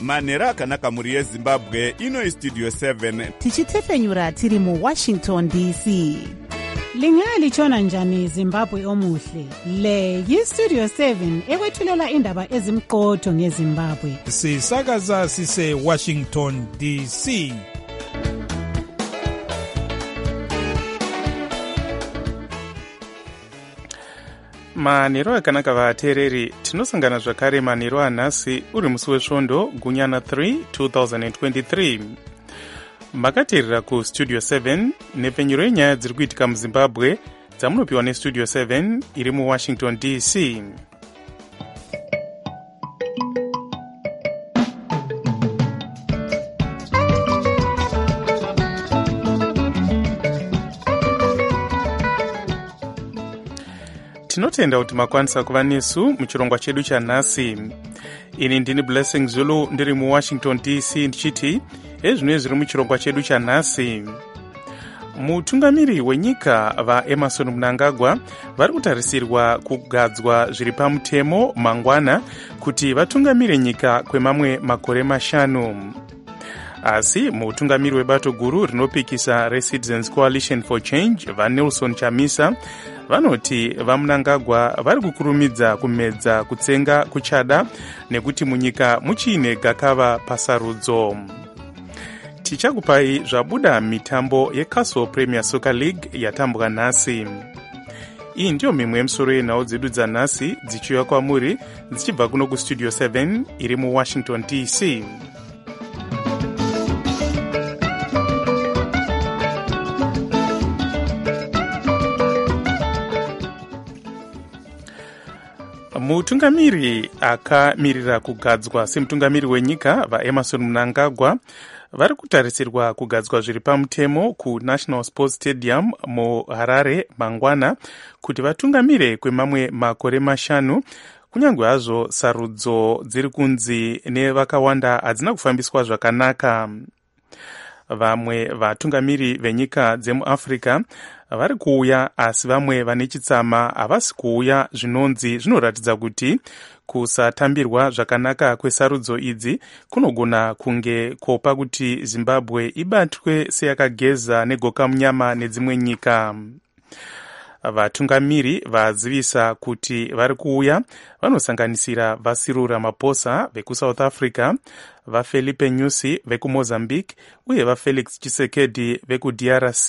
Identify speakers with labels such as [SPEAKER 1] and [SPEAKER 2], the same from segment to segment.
[SPEAKER 1] manhero akanaka mhuri yezimbabwe. Ino Studio 7
[SPEAKER 2] tichitefenyura tiri muWashington DC.
[SPEAKER 3] Lingalitshona njani Zimbabwe omuhle? Le yiStudio 7 ekwethulela indaba ezimqotho ngeZimbabwe.
[SPEAKER 4] Sisakaza sise Washington DC.
[SPEAKER 5] manhero akanaka vateereri, tinosangana zvakare manhero anhasi uri musi wesvondo gunyana 3 2023. makateerera kuStudio 7 nepfenyuro yenyaya dziri kuitika muZimbabwe dzamunopiwa neStudio 7 iri muWashington DC. tinotenda kuti makwanisa kuva nesu muchirongwa chedu chanhasi. Ini ndini Blessing Zulu ndiri muWashington DC ndichiti ezvino zviri muchirongwa chedu chanhasi. Mutungamiri wenyika vaEmmerson Mnangagwa vari kutarisirwa kugadzwa zviri pamutemo mangwana kuti vatungamire nyika kwemamwe makore 5. Asi mutungamiri webato guru rinopikisa reCitizens Coalition for Change vaNelson Chamisa vanoti vaMnangagwa vari kukurumidza kumedza kutsenga kuchada nekuti munyika muchiine gakava pasarudzo. Tichakupai zvabuda mitambo yeCastle Premier Soccer League yatambwa nhasi. Iyi ndiyo mimwe yemisoro yenhau dzedu dzanhasi dzichiuya kwamuri dzichibva kuno kuStudio 7 iri muWashington DC. Mutungamiri akamirira kugadzwa semutungamiri wenyika vaEmmerson Mnangagwa vari kutarisirwa kugadzwa zviri pamutemo kuNational Sports Stadium muHarare mangwana kuti vatungamire kwemamwe makore 5, kunyange hazvo sarudzo dziri kunzi nevakawanda hadzina kufambiswa zvakanaka. Vamwe vatungamiri venyika dzemuAfrica vari kuuya, asi vamwe vane chitsama havasi kuuya, zvinonzi zvinoratidza kuti kusatambirwa zvakanaka kwesarudzo idzi kunogona kunge kopa kuti Zimbabwe ibatwe seyakageza negoka munyama nedzimwe nyika. Vatungamiri vazivisa kuti vari kuuya vanosanganisira vaCyril Ramaphosa vekuSouth Africa, vaFelipe Nyusi vekuMozambique uye vaFelix Tshisekedi vekuDRC.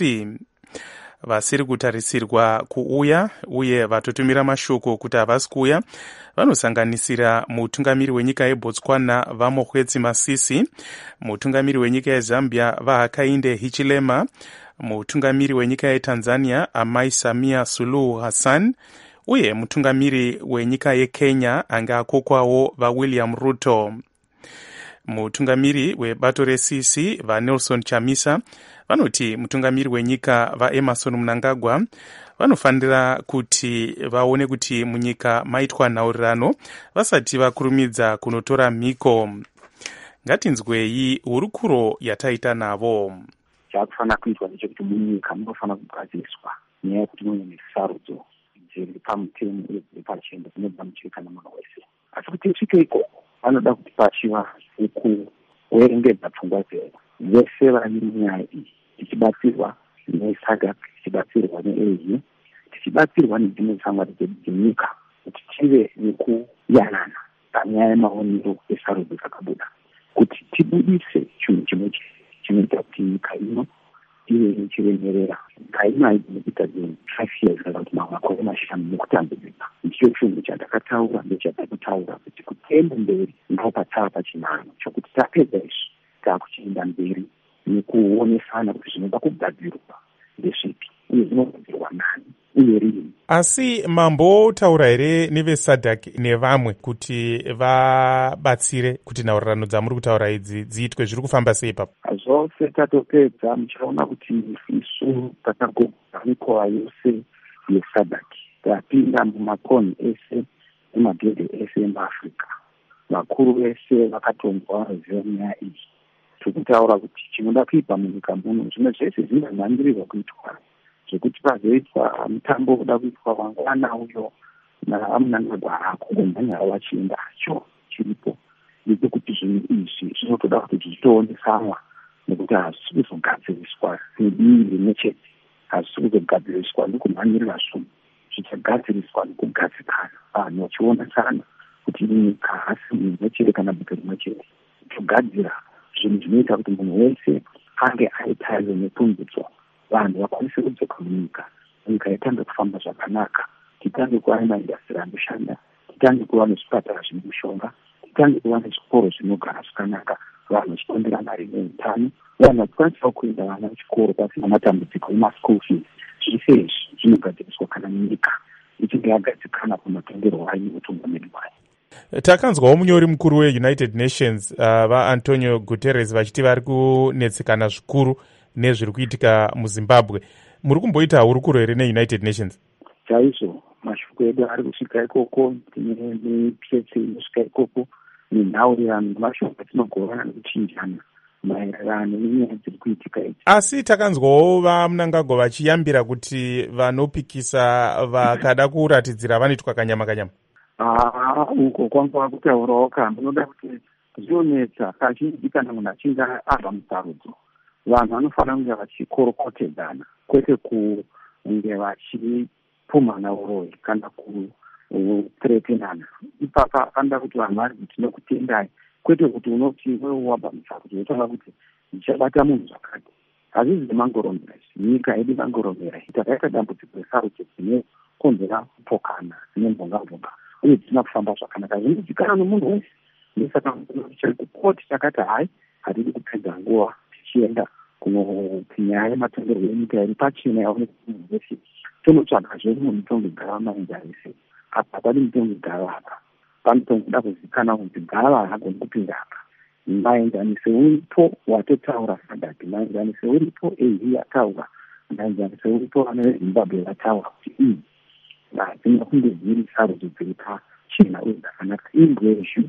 [SPEAKER 5] Vasiri kutarisirwa kuuya uye vatotumira mashoko kuti havasi kuuya vanosanganisira mutungamiri wenyika yeBotswana vaMokgweetsi Masisi, mutungamiri wenyika yeZambia vaHakainde Hichilema, mutungamiri wenyika yeTanzania Amai Samia Suluhu Hassan uye mutungamiri wenyika yeKenya anga akokwawo vaWilliam Ruto. Mutungamiri webato reCC vaNelson Chamisa vanoti mutungamiri wenyika vaEmmerson Mnangagwa vanofanira kuti vaone kuti munyika maitwa nhaurirano vasati vakurumidza kunotora mhiko. Ngatinzwei hurukuro yataita navo.
[SPEAKER 6] Chakufanira kuitwa ndechekuti munyika munofanira kugadziswa nyaya yekuti mune nesarudzo dziri pamutemo uye dziri pachendo dzinobva muchika nemunhu wese. Asi kuti tisvike ikoko vanoda kuti pachiva kuerengedza pfungwa dzedu vese vari munyaya iyi, tichibatsirwa neSADC, tichibatsirwa neAU, tichibatsirwa nedzimwe tsamwari dzedu dzenyika kuti tive nekuyanana panyaya yemaonero esarudzo dzakabuda, kuti tibudise chinhu chimwe chinoita kuti nyika ino ive ichiremerera. Nyika ino haigoni kuita zvinhu 5 years kana kuti makore 5 nekutambudzika. Ndicho chinhu chandakataura ndechataura kuti kuenda mberi ndipo patava pachinano chokuti tapedza izvi taakuchienda mberi nekuonesana kuti zvinoda kugadzirwa ndezvipi uye zvinogadzirwa nani uye rini.
[SPEAKER 4] Asi mambotaura here neveSADC nevamwe kuti vabatsire kuti nhaurirano dzamuri kutaura idzi dziitwe? Zviri kufamba sei ipapo?
[SPEAKER 6] Zvose tatopedza, muchaona kuti isu takagoga mikoa yose yeSADC, tapinda mumakonhi ese nemagedhe ese emuAfrica. Vakuru vese vakatonzwa vanoziva nyaya iyi. Tikutaura kuti chinoda kuitwa munyika muno zvimwe zvese zvinganangirirwa kuitwa, zvekuti pazoitwa mutambo uda kuitwa wangwana uyo naMnangagwa akugomhanya wachienda hacho chiripo. ndechekuti zvinhu izvi zvinotoda kuti tichitoonesanwa nekuti hazvisi kuzogadziriswa nedii rimwe chete, hazvisi kuzogadziriswa nekumhanyirira zvunhu, zvichagadziriswa nekugadzikana, vanhu vachionesana kuti nyika hasi imwe chete kana buto rimwe chete. Togadzira zvinhu zvinoita kuti munhu wese ange aitaiwe nepundutso, vanhu vakwanise kudzoka munyika, nyika itange kufamba zvakanaka, titange kuva nemaindasitiri anoshanda, titange kuva nezvipatara zvine mishonga, titange kuva nezvikoro zvinogara zvakanaka, vanhu vachitondera mari neutano, vanhu vachikwanisawo kuenda vana vechikoro pasina matambudziko emaschool fees. Zvese izvi zvinogadziriswa kana nyika ichinge yagadzikana pamatongerwo ayo neutungamiri hwayo.
[SPEAKER 4] Takanzwawo munyori mukuru weUnited Nations vaAntonio Guterres vachiti vari kunetsekana zvikuru nezviri kuitika muZimbabwe. Muri kumboita hurukuro here neUnited Nations?
[SPEAKER 6] Chaizvo, mashoko edu ari kusvika ikoko, tine mitsetse inosvika ikoko, nenhaurirano nemashoko atinogovana nekuchinjana maererano nenyaya dziri kuitika idzi.
[SPEAKER 4] Asi takanzwawo vaMnangagwa vachiyambira kuti vanopikisa vakada kuratidzira vanoitwa kanyama kanyama.
[SPEAKER 6] Uko kwanga kutaurawo kamba, unoda kuti zvionetsa kazhinji kana munhu achinge abva musarudzo, vanhu vanofanira kunge vachikorokotedzana, kwete kunge vachipumhana uroyi kana kuthreatenana. Ipapa panoda kuti vanhu vari kuti tinokutendai, kwete kuti unoti wewe wabva musarudzo wotanga kuti ndichabata munhu zvakati. Hazvizi mangoromera izvi, nyika yedu mangoromera. Takaita dambudziko resarudzo dzinokonzera kupokana, dzine mbonga uye dzisina kufamba zvakanaka. Zvinodikanwa nemunhu wese. Ndosaka chikoti chakati hai, hatidi kupedza nguva tichienda kuti nyaya yematongerwo enyika iri pachena yaoneka munhu wese. Tonotsvaga zvedu mumitongo igara mainjanise. Apa padi mitongo igara apa. Panotoda kuzikanwa kuti gava hagoni kupinda apa. Mainjanise uripo watotaura Sadaki, mainjanise uripo ehi ataura, mainjanise uripo vana veZimbabwe vataura kuti dzina kunge dziri sarudzo dziri pachena uye dzakanaka ingwezhu.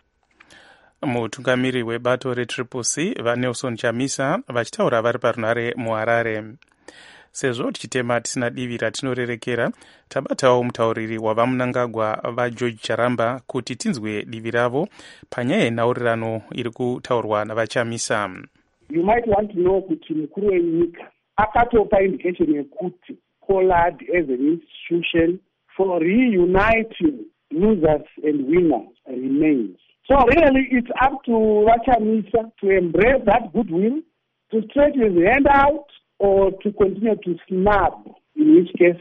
[SPEAKER 5] Mutungamiri webato reTriple-C vaNelson Chamisa vachitaura vari parunhare muHarare. Sezvo tichitema tisina divi ratinorerekera, tabatawo mutauriri wavaMnangagwa vaGeorge Charamba kuti tinzwe divi ravo panyaya yenhaurirano iri kutaurwa navaChamisa.
[SPEAKER 7] You might want to know kuti mukuru wenyika akatopa indication yekuti Pollard as an institution for reuniting losers and winners remains. So really it's up to Vachamisa to embrace that goodwill, to stretch his hand out, or to continue to snub, in which case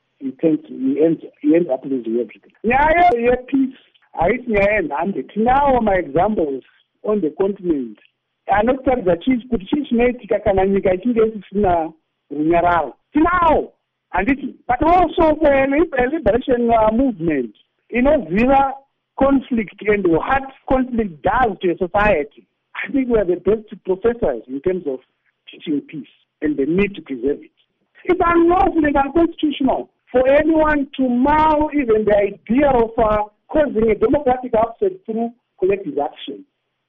[SPEAKER 7] he ends up losing everything. Nyaya yepeace haisi nyaya yenhande. Tinawo ma-examples on the continent anotaridza kuti chii chinoitika kana nyika ichinge isisina runyararo. Tinawo, handiti, but also for a liberation movement inoziva conflict and what conflict does to a society. I think we are the best professors in terms of teaching peace and the need to preserve it. It's unlawful and unconstitutional for anyone to mull even the idea of causing a democratic upset through collective action.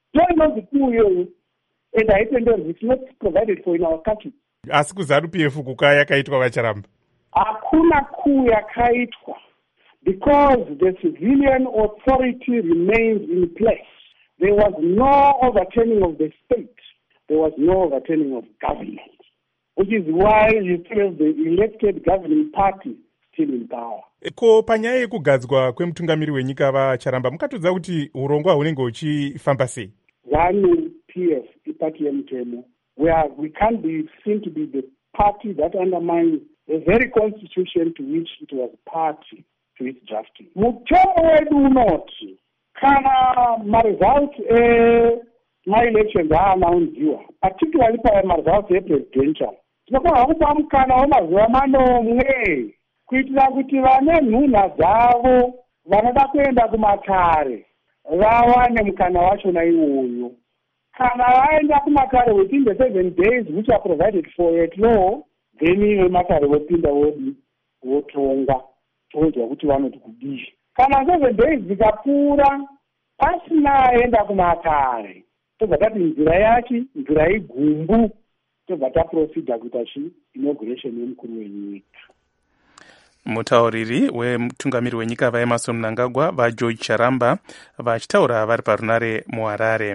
[SPEAKER 7] And I think it's not provided for in our country.
[SPEAKER 4] Asi kuZANU-PF kuka yakaitwa vaCharamba?
[SPEAKER 7] Hakuna kuu yakaitwa, because the civilian authority remains in place. There was no overturning of the state. There was no overturning of government, which is why you still have the elected governing party still in power.
[SPEAKER 4] Ko panyaya yekugadzwa kwemutungamiri wenyika vaCharamba mukatodza kuti urongwa hunenge huchifamba sei?
[SPEAKER 7] ZANU-PF ipati yemutemo, where we can't be seen to be the party that undermines the very constitution to which it was party to its drafting. Mutemo wedu unoti kana maresults my-elections aanaunziwa, particularly pamaresults epresidential, tinofanira kupa mukana wemazuva manomwe kuitira kuti vane nhunha dzavo vanoda kuenda kumatare vawane mukana wachona iwoyo. Kana vaenda kumatare within the 7 days which are provided for at law, then iwe matare vopinda votonga tonzwa kuti vanoti kudii. Kana 7 days dzikapfuura pasina aenda kumatare, tobva tati nzira yachi, nzira igumbu, tobva taprofida kuita inauguration yemukuru wenyika.
[SPEAKER 5] Mutauriri wemutungamiri wenyika vaEmmerson Mnangagwa vaGeorge Charamba vachitaura vari parunare muHarare.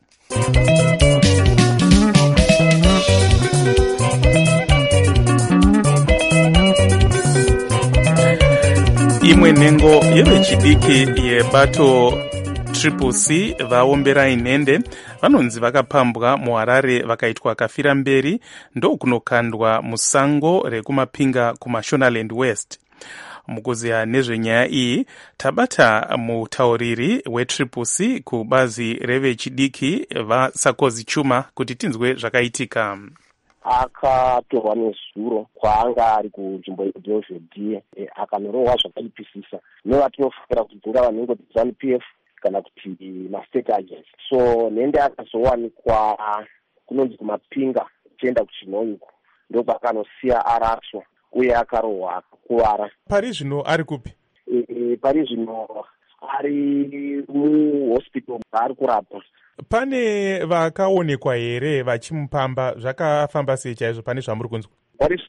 [SPEAKER 5] Imwe nhengo yevechidiki yebato CCC vaomberai nhende vanonzi vakapambwa muHarare vakaitwa kafira mberi ndokunokandwa musango rekumapinga kuMashonaland West. Mukuziya nezvenyaya iyi tabata mutauriri weCCC kubazi revechidiki vaSakosi Chuma kuti tinzwe zvakaitika.
[SPEAKER 8] Akatorwa nezuro kwaanga ari kunzvimbo yeDovhedhiye akanorohwa zvakaipisisa nevatinofanira kuti dzingava nhengo dzeZANU-PF kana kuti mastate agents. So nhende akazowanikwa kunonzi kumapinga tichienda kuChinhoiko ndokwakanosiya araswa uye akarohwa akakuvara.
[SPEAKER 4] Pari zvino ari kupi?
[SPEAKER 8] Pari zvino ari muhospital ari kurapwa.
[SPEAKER 4] Pane vakaonekwa here vachimupamba? Zvakafamba sei chaizvo pane zvamuri kunzwa?
[SPEAKER 8] Pari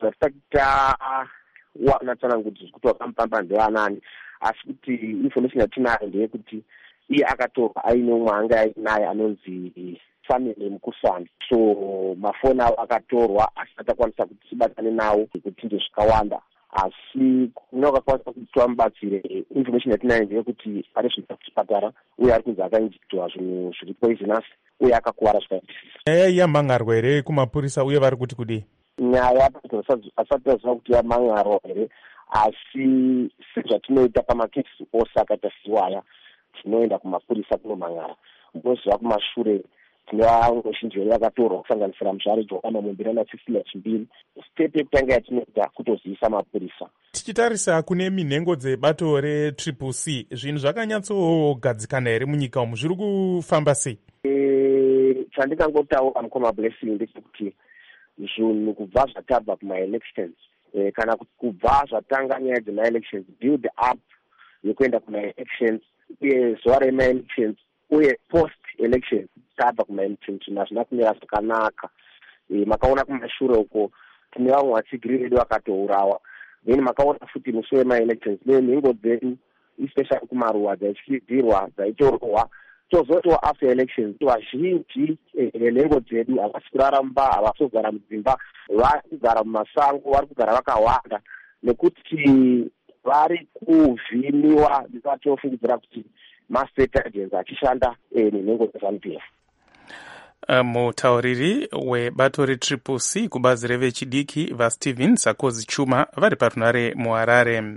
[SPEAKER 8] zvatawana tsanangudzo kuti vakamupamba ndevanani, asi kuti information yatinayo ndeyekuti iye akatorwa aine umwe anga ainaye anonzi family Mukusani. So mafoni avo akatorwa asi atakwanisa kuti tibatane nawo kuti ndezvikawanda, asi kunokakwanisa kuti tivamubatsire. Information yatinayo ndeyekuti ari zvita kuchipatara uye ari kunzi akainjectwa zvinhu zviri poisonous uye akakuvara zvakaipisisa.
[SPEAKER 4] Nyaya yamhangarwa here kumapurisa uye vari kuti kudii?
[SPEAKER 8] Nyaya asati taziva kuti yamhangarwa here, asi sezvatinoita pamakesi ose akaita siwaya tinoenda kumapurisa kunomhangara. Munoziva kumashure tinova shinjeri yakatorwa kusanganisira mushare Johana Mumbira naCecilia Chimbiri. Step yekutanga yatinoita kutozivisa mapurisa.
[SPEAKER 4] Tichitarisa kune minhengo dzebato reCCC, zvinhu zvakanyatsogadzikana here munyika umu? Zviri kufamba sei?
[SPEAKER 8] Chandingangotaura mukoma Blessing ndechekuti zvinhu kubva zvatabva kumaelections kana kubva zvatanga nyaya dzemaelections, build up yekuenda kumaelections uye zuva remaelections uye post elections tabva kumaelections zvinhu hazvina kumira zvakanaka. Makaona kumashure uko tine vamwe vatsigiri vedu vakatourawa, then makaona futi musi wemaelections nenhengo dzedu especially kumaruwa dzaityirwa dzaitorohwa. Tozotiwa after elections vazhinji venhengo dzedu havasi kurara mumba, havasi kugara mudzimba, vari kugara mumasango, vari kugara vakawanda nekuti vari kuvhimiwa ndikatofungidzira kuti mastate agents achishanda nenhengo dzeZANU-PF.
[SPEAKER 5] Mutauriri webato reCCC kubazi revechidiki vaStephen Sakosi Chuma vari parunare muHarare.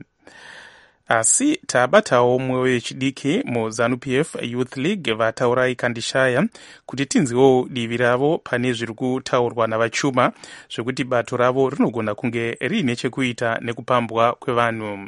[SPEAKER 5] Asi tabatawo mumwe wechidiki muZANU-PF Youth League vataurai Kandishaya kuti tinziwo divi ravo pane zviri kutaurwa navaChuma zvekuti bato ravo rinogona kunge riine chekuita nekupambwa kwevanhu.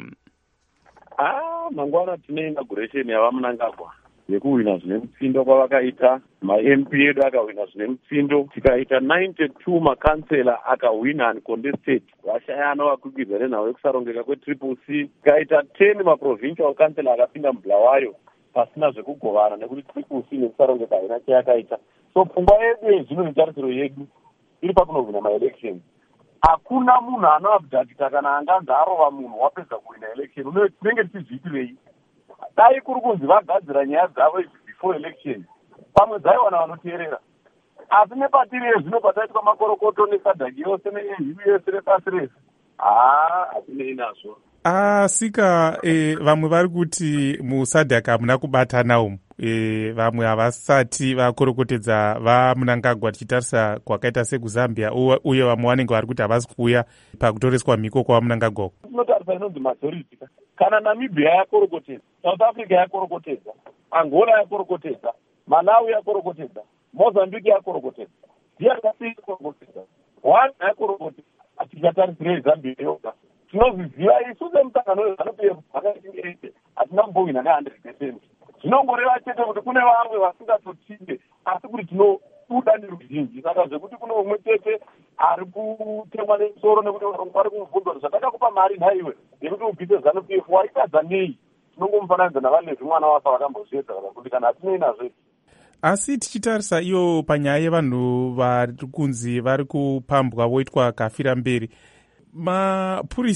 [SPEAKER 9] Mangwana tine inauguration yavaMnangagwa yekuhwina zvine mutsindo kwavakaita, maMP edu akahwina zvine mutsindo, tikaita 92 makansela akahwina uncontested, vashayana vakwikwidzwa nenhau yekusarongeka kweCCC, tikaita 10 maprovincial council akapinda mubulawayo pasina zvekugovana nekuti CCC nekusarongeka haina chayakaita. So pfungwa yedu yezvino netarisiro yedu iri pakunohwina maelections. Hakuna munhu anoabhadhakita kana anganzi arova munhu wapedza kuhwina election. Tinenge tichizviitirei? Dai kuri kunzi vagadzira nyaya dzavo before election, pamwe dzaiwana vanoteerera. Asi nepatiri yezvino pataitwa makorokoto nesadhaki yose nehivi yose nepasi rese, hatinei nazvo.
[SPEAKER 4] Sika vamwe vari kuti musadhaki hamuna kubatana umu, vamwe havasati vakorokotedza vaMnangagwa tichitarisa kwakaita sekuZambia, uye vamwe vanenge vari kuti havasi kuuya pakutoreswa mhiko kwavaMnangagwa.
[SPEAKER 9] Tinotarisa inonzi majority. Kana Namibia yakorokotedza, South Africa yakorokotedza, Angola yakorokotedza, Malawi yakorokotedza, Mozambique yakorokotedza, DRC yakorokotedza, Rwanda yakorokotedza. Atikatarisirei Zambia yoga. Tinozviziva isu semutangano weZANU-PF vakatingeite hatina kumbohwina ne100%. Zvinongoreva chete kuti kune vamwe vasingatotinde, asi kuti tinobuda neruzhinji. Saka zvekuti kuno umwe chete ari kutemwa nemusoro nekuti vari kumubvunza zvakatakupa mari nhaiwe yekuti ubvise ZANU-PF waitadza nei? Tinongomufananidza naValezvi mwana wafa vakambozviedza kuti kana hatinei nazvo.
[SPEAKER 4] Asi tichitarisa iyo panyaya yevanhu vari kunzi vari kupambwa voitwa kafira mberi, mapurisa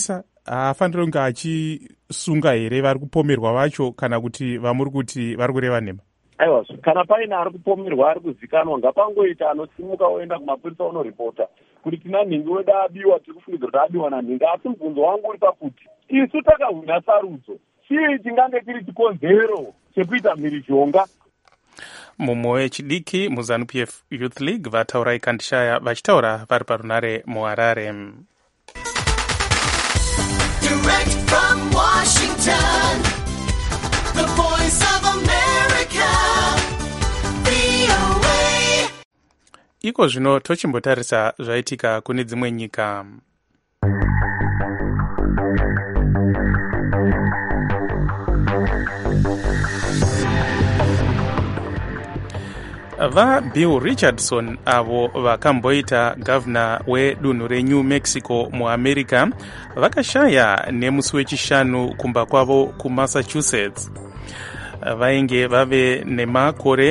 [SPEAKER 4] haafaniri kunge achisunga here vari kupomerwa vacho, kana kuti vamuri kuti vari kureva nhema?
[SPEAKER 9] Aiwa, kana paine ari kupomerwa ari kuzikanwa, ngapangoita anosimuka oenda kumapurisa onoripota kuti tina nhingi wedu abiwa, tiri kufungidzira kuti abiwa nanhingi. Asi mubvunzo wangu uri pakuti isu takahwina sarudzo, chii chingange chiri chikonzero chekuita mhirizhonga?
[SPEAKER 5] mumwe wechidiki muZANU-PF Youth League vataura ikandishaya vachitaura vari parunare muHarare.
[SPEAKER 10] Direct from Washington, the voice of America, VOA.
[SPEAKER 5] Iko zvino tochimbotarisa zvaitika kune dzimwe nyika. Bill Richardson avo vakamboita gavana wedunhu reNew Mexico muAmerica vakashaya nemusi wechishanu kumba kwavo kuMassachusetts. Vainge vave nemakore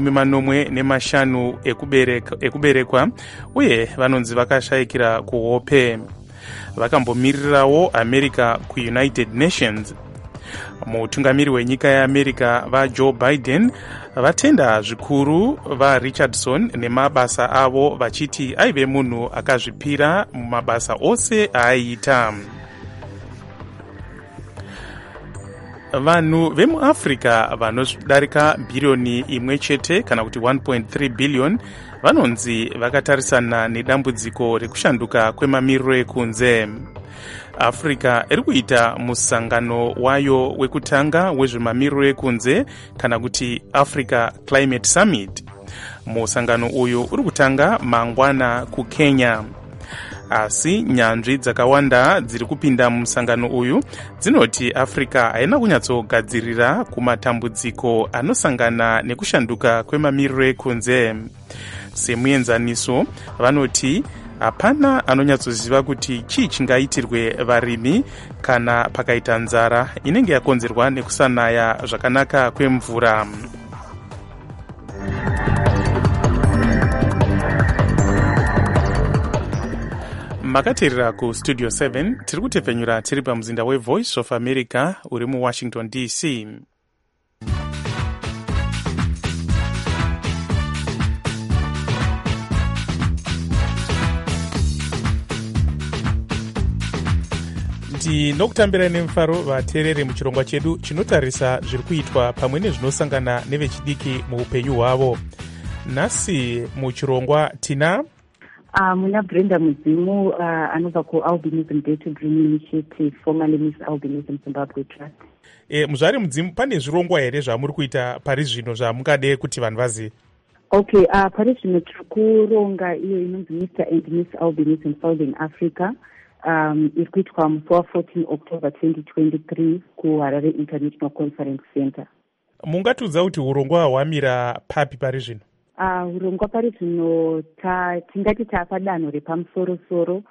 [SPEAKER 5] 45 ekuberekwa uye vanonzi vakashayikira kuhope. Vakambomirirawo America kuUnited Nations. Mutungamiri wenyika yeAmerica vaJoe Biden vatenda zvikuru vaRichardson nemabasa avo vachiti aive munhu akazvipira mumabasa ose aaiita. Vanhu vemuAfrica vanodarika bhiriyoni imwe chete kana kuti 1.3 billion vanonzi vakatarisana nedambudziko rekushanduka kwemamiriro ekunze. Africa iri kuita musangano wayo wekutanga wezvemamiriro ekunze kana kuti Africa Climate Summit. Musangano uyu uri kutanga mangwana kuKenya. Asi nyanzvi dzakawanda dziri kupinda musangano uyu dzinoti Africa haina kunyatsogadzirira kumatambudziko anosangana nekushanduka kwemamiriro ekunze. Semuenzaniso vanoti hapana anonyatsoziva kuti chii chingaitirwe varimi kana pakaita nzara inenge yakonzerwa nekusanaya zvakanaka kwemvura. Makateerera kustudio 7 tiri kutepfenyura tiri pamuzinda weVoice of America uri muWashington DC. Ndinokutambira nemufaro vateereri muchirongwa chedu chinotarisa zviri kuitwa pamwe nezvinosangana nevechidiki muupenyu hwavo. Nhasi muchirongwa tina
[SPEAKER 11] muna Brenda Mudzimu anobva kuAlbinism Day to Dream Initiative, formerly Miss Albinism Zimbabwe Trust.
[SPEAKER 4] Muzvari Mudzimu, pane zvirongwa here zvamuri kuita pari zvino zvamungade kuti vanhu vazive?
[SPEAKER 11] Okay, pari zvino tiri kuronga iyo inonzi Mr. and Miss Albinism Southern Africa. Iri kuitwa musi wa14 October 2023 kuHarare International Conference Center.
[SPEAKER 4] Mungatiudza kuti urongwa hwamira papi pari zvino?
[SPEAKER 11] Urongwa pari zvino tingati taapadanho repamusoro-soro.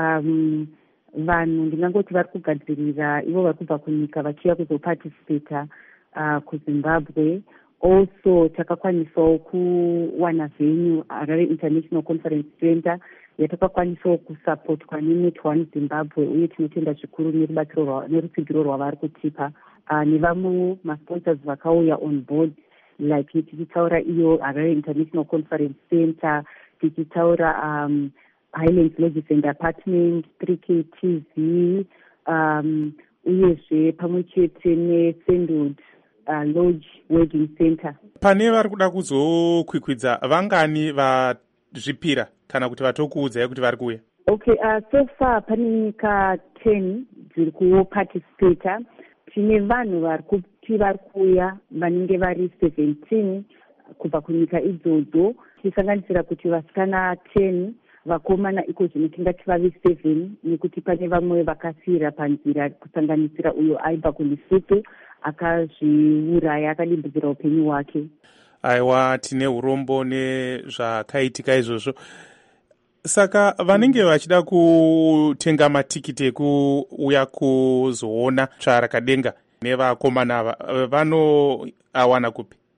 [SPEAKER 11] Vanhu ndingangoti vari kugadzirira ivo vari kubva kunyika vachiya kuzoparticipata kuZimbabwe. Also takakwanisawo kuwana venue Harare International Conference Center yatakakwanisawo kusapotwa neNet One Zimbabwe, uye tinotenda zvikuru nerutsigiro rwavari kutipa nevamwe masponsors vakauya on board, like tichitaura iyo Harare International Conference Center, tichitaura Highlands Lodges and Apartment, 3K TV, uyezve pamwe chete neSandwood Lodge Wedding Center.
[SPEAKER 4] Pane vari kuda kuzokwikwidza vangani vazvipira kana kuti vatokuudzai kuti vari kuuya?
[SPEAKER 11] Okay, so far pane nyika 10 dziri kuparticipata. Tine vanhu vari kuti vari kuuya vanenge vari 17 kubva kunyika idzodzo, tichisanganisira kuti vasikana 10, vakomana iko zvino tingati vavi 7, nekuti pane vamwe vakasira panzira kusanganisira uyo aibva kuLesotho akazviuraya akadimbudzira upenyu hwake.
[SPEAKER 4] Aiwa, tine urombo nezvakaitika izvozvo. Saka vanenge vachida kutenga matikiti ekuuya kuzoona tsvarakadenga nevakomana ava vanoawana kupi?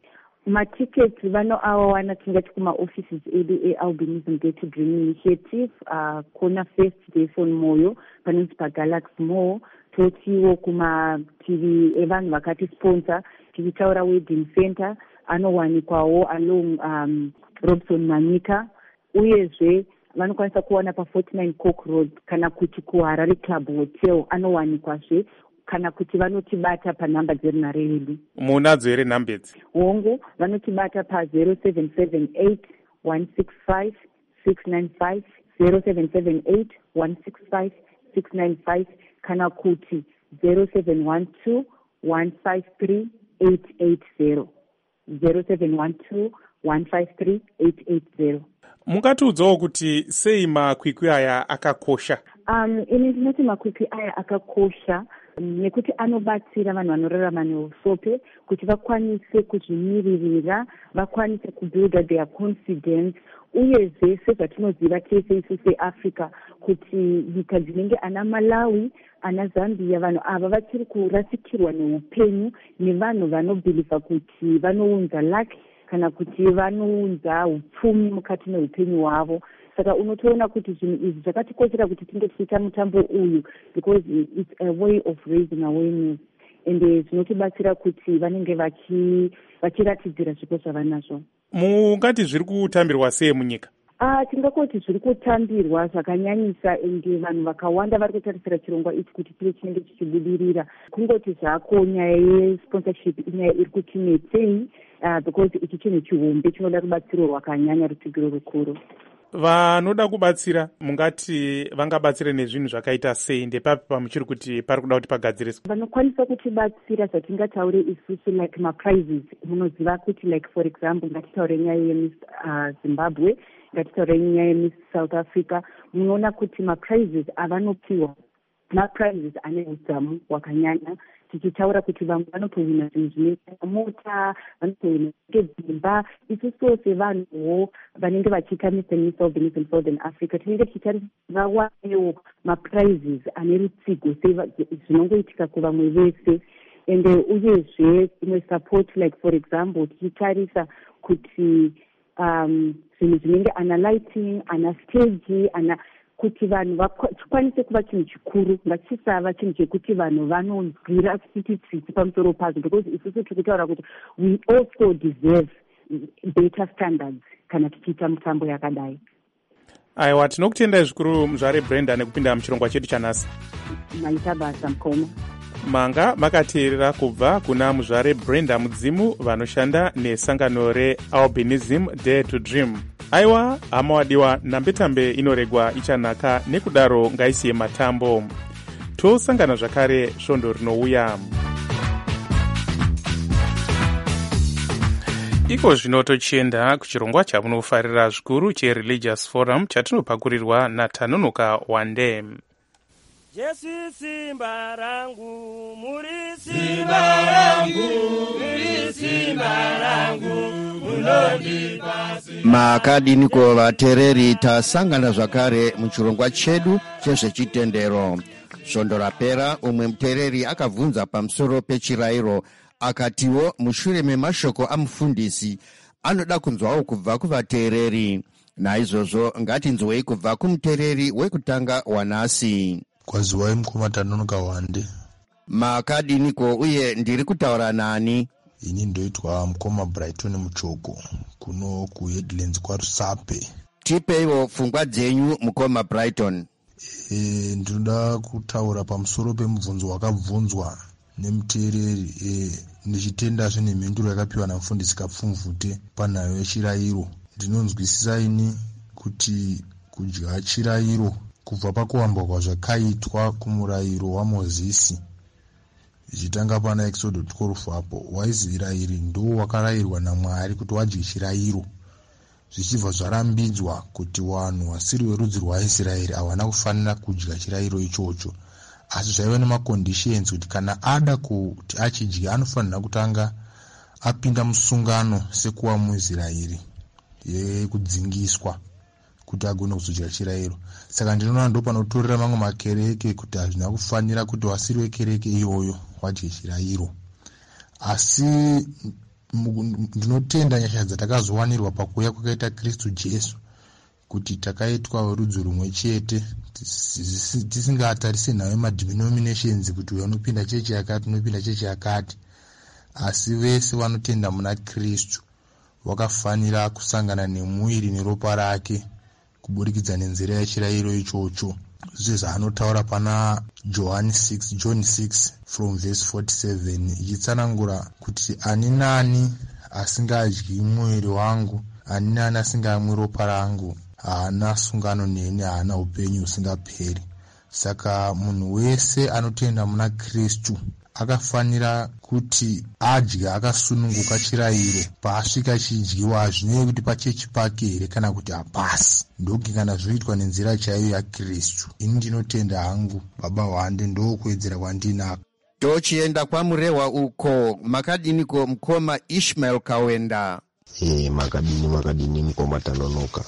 [SPEAKER 11] matiketi vanoawana tingati kumaoffices edu ealbinism day to dream initiative kona first day phone moyo panonzi pagalaxy mall, totiwo kumativi evanhu vakatisponsor tichitaura wedding center anowanikwawo along Robson Manyika, uyezve vanokwanisa kuwana pa49 Cork Road kana kuti kuHarare Club Hotel anowanikwazve kana kuti vanotibata panhamba dzerinhare yedu.
[SPEAKER 5] Munadzo here nhamba idzi?
[SPEAKER 11] Hongu vanotibata pa 0778 165 695 0778 165 695 kana kuti 0712 153 880 0712 153 880.
[SPEAKER 5] Mungatiudzawo kuti sei makwikwi aya akakosha?
[SPEAKER 11] Ini ndinoti makwikwi aya akakosha nekuti anobatsira vanhu vanorarama neusope kuti vakwanise kuzvimiririra, vakwanise kubuilda their confidence, uyezve sezvatinoziva tese isu seAfrica kuti nyika dzinenge ana Malawi, ana Zambia, vanhu ava vachiri kurasikirwa neupenyu nevanhu vanobhilivha kuti vanounza luck kana kuti vanounza upfumi mukati meupenyu hwavo. Saka unotoona kuti zvinhu izvi zvakatikoshera kuti tinge tichiita mutambo uyu because it's a way of raising awareness and zvinotibatsira kuti vanenge vachiratidzira zvipo zvavanazvo.
[SPEAKER 5] Mungati zviri kutambirwa sei munyika?
[SPEAKER 11] Tingakoti zviri kutambirwa zvakanyanyisa ende vanhu vakawanda vari kutarisira chirongwa ichi kuti chive chinenge chichibudirira. Kungoti zvako nyaya yesponsorship inyaya iri kutinetsei because ichi chinhu chihombe chinoda rubatsiro rwakanyanya, rutsigiro rukuru.
[SPEAKER 5] Vanoda kubatsira mungati vangabatsire nezvinhu zvakaita sei? Ndepapi pamuchiri kuti pari kuda kuti pagadziriswe?
[SPEAKER 11] Vanokwanisa kutibatsira zvatingataure isusu like maprizes. Munoziva kuti like for example ngatitaure nyaya yeMiss Zimbabwe, ngatitaure nyaya yeMiss South Africa. Munoona kuti maprizes avanopiwa maprizes ane udzamu hwakanyanya. Tichitaura kuti vamwe vanotohwina zvinhu zvinoita mota, vanotohwina dzimba. Isusu sevanhuwo vanenge vachiita Miss and Miss Albinism Southern Africa tinenge tichitarisa vawanewo maprizes ane rutsigo zvinongoitika kuvamwe vese. And uyezve imwe support like for example tichitarisa kuti zvinhu zvinenge ana lighting, ana stage, ana kuti vanhu vakwanise kuva chinhu chikuru, ngachisava chinhu chekuti vanhu vanonzwira tsitsi pamusoro pazvo because isusu tiri kutaura kuti we also deserve better standards kana tichiita mutambo yakadai.
[SPEAKER 5] Aiwa, tinokutendai zvikuru Muzvare Brenda nekupinda muchirongwa chedu chanhasi.
[SPEAKER 11] Maita basa mukoma.
[SPEAKER 5] Manga makateerera kubva kuna Muzvare Brenda Mudzimu vanoshanda nesangano reAlbinism Dare to Dream. Aiwa, hama wadiwa, nambetambe inoregwa ichanaka, nekudaro ngaisiye matambo. Tosangana zvakare svondo rinouya. Iko zvino tochienda kuchirongwa chamunofarira zvikuru cheReligious Forum chatinopakurirwa naTanonoka Wande.
[SPEAKER 12] Jesu simba rangu, muri simba rangu, muri simba rangu, munondipasi.
[SPEAKER 13] Makadiniko vatereri tasangana zvakare muchirongwa chedu chezvechitendero. Svondo rapera umwe mutereri akabvunza pamusoro pechirayiro akatiwo mushure memashoko amufundisi anoda kunzwawo kubva kuvatereri. Naizvozvo ngatinzwei kubva kumutereri wekutanga wanhasi.
[SPEAKER 14] Kwaziwai mukoma Tanonoka Wande.
[SPEAKER 13] Makadiniko uye ndiri kutaura nani?
[SPEAKER 14] Ini ndoitwa mukoma Brighton Muchoko kuno kuHeadlands kwaRusape.
[SPEAKER 13] Tipeiwo pfungwa dzenyu mukoma Brighton.
[SPEAKER 14] Ndinoda kutaura pamusoro pemubvunzo wakabvunzwa nemuteereri ndichitendazve nemhinduro yakapiwa namufundisi Kapfumvute panhayo yechirayiro. Ndinonzwisisa ini kuti kudya chirayiro kubva pakuwambwa kwazvakaitwa kumurayiro waMozisi zvichitanga pana Exodus 12 apo waIsraeri ndo wakarayirwa naMwari kuti wadye chirayiro, zvichibva zvarambidzwa kuti vanhu vasiri verudzi rwaIsraeri havana kufanira kudya chirayiro ichocho, asi zvaiva nemaconditions kuti kana ada kuti achidya anofanira kutanga apinda musungano sekuva muIsraeri yekudzingiswa kuti agone kuzodya chirayiro. Saka ndinoona ndo panotorera mamwe makereke kuti hazvina kufanira kuti wasiri wekereke iyoyo wadye chirayiro. Asi ndinotenda nyasha dzatakazowanirwa pakuuya kwakaita Kristu Jesu, kuti takaitwa werudzi rumwe chete, tisingatarisi nayo madenominations kuti uyo unopinda chechi yakati unopinda chechi yakati, asi vese vanotenda muna Kristu wakafanira kusangana nemuiri neropa rake kuburikidza nenzira yechirayiro ichocho. Zvizvo zvaanotaura pana John 6 from verse 47 ichitsanangura kuti ani nani asingadyi mwiri wangu, ani nani asingamwi ropa rangu, haana sungano neni, haana upenyu husingaperi. Saka munhu wese anotenda muna Kristu akafanira kuti adya akasununguka chirayiro. Paasvika chidyiwa hazvinei kuti pachechi pake here kana kuti hapasi, ndokuti kana zvoitwa nenzira chaiyo yaKristu. Ini ndinotenda hangu, baba wande ndokuwedzera kwandinako.
[SPEAKER 13] Tochienda kwamurehwa uko, makadiniko mukoma Ishmael Kawenda?
[SPEAKER 15] Makadini mukoma Tanonoka.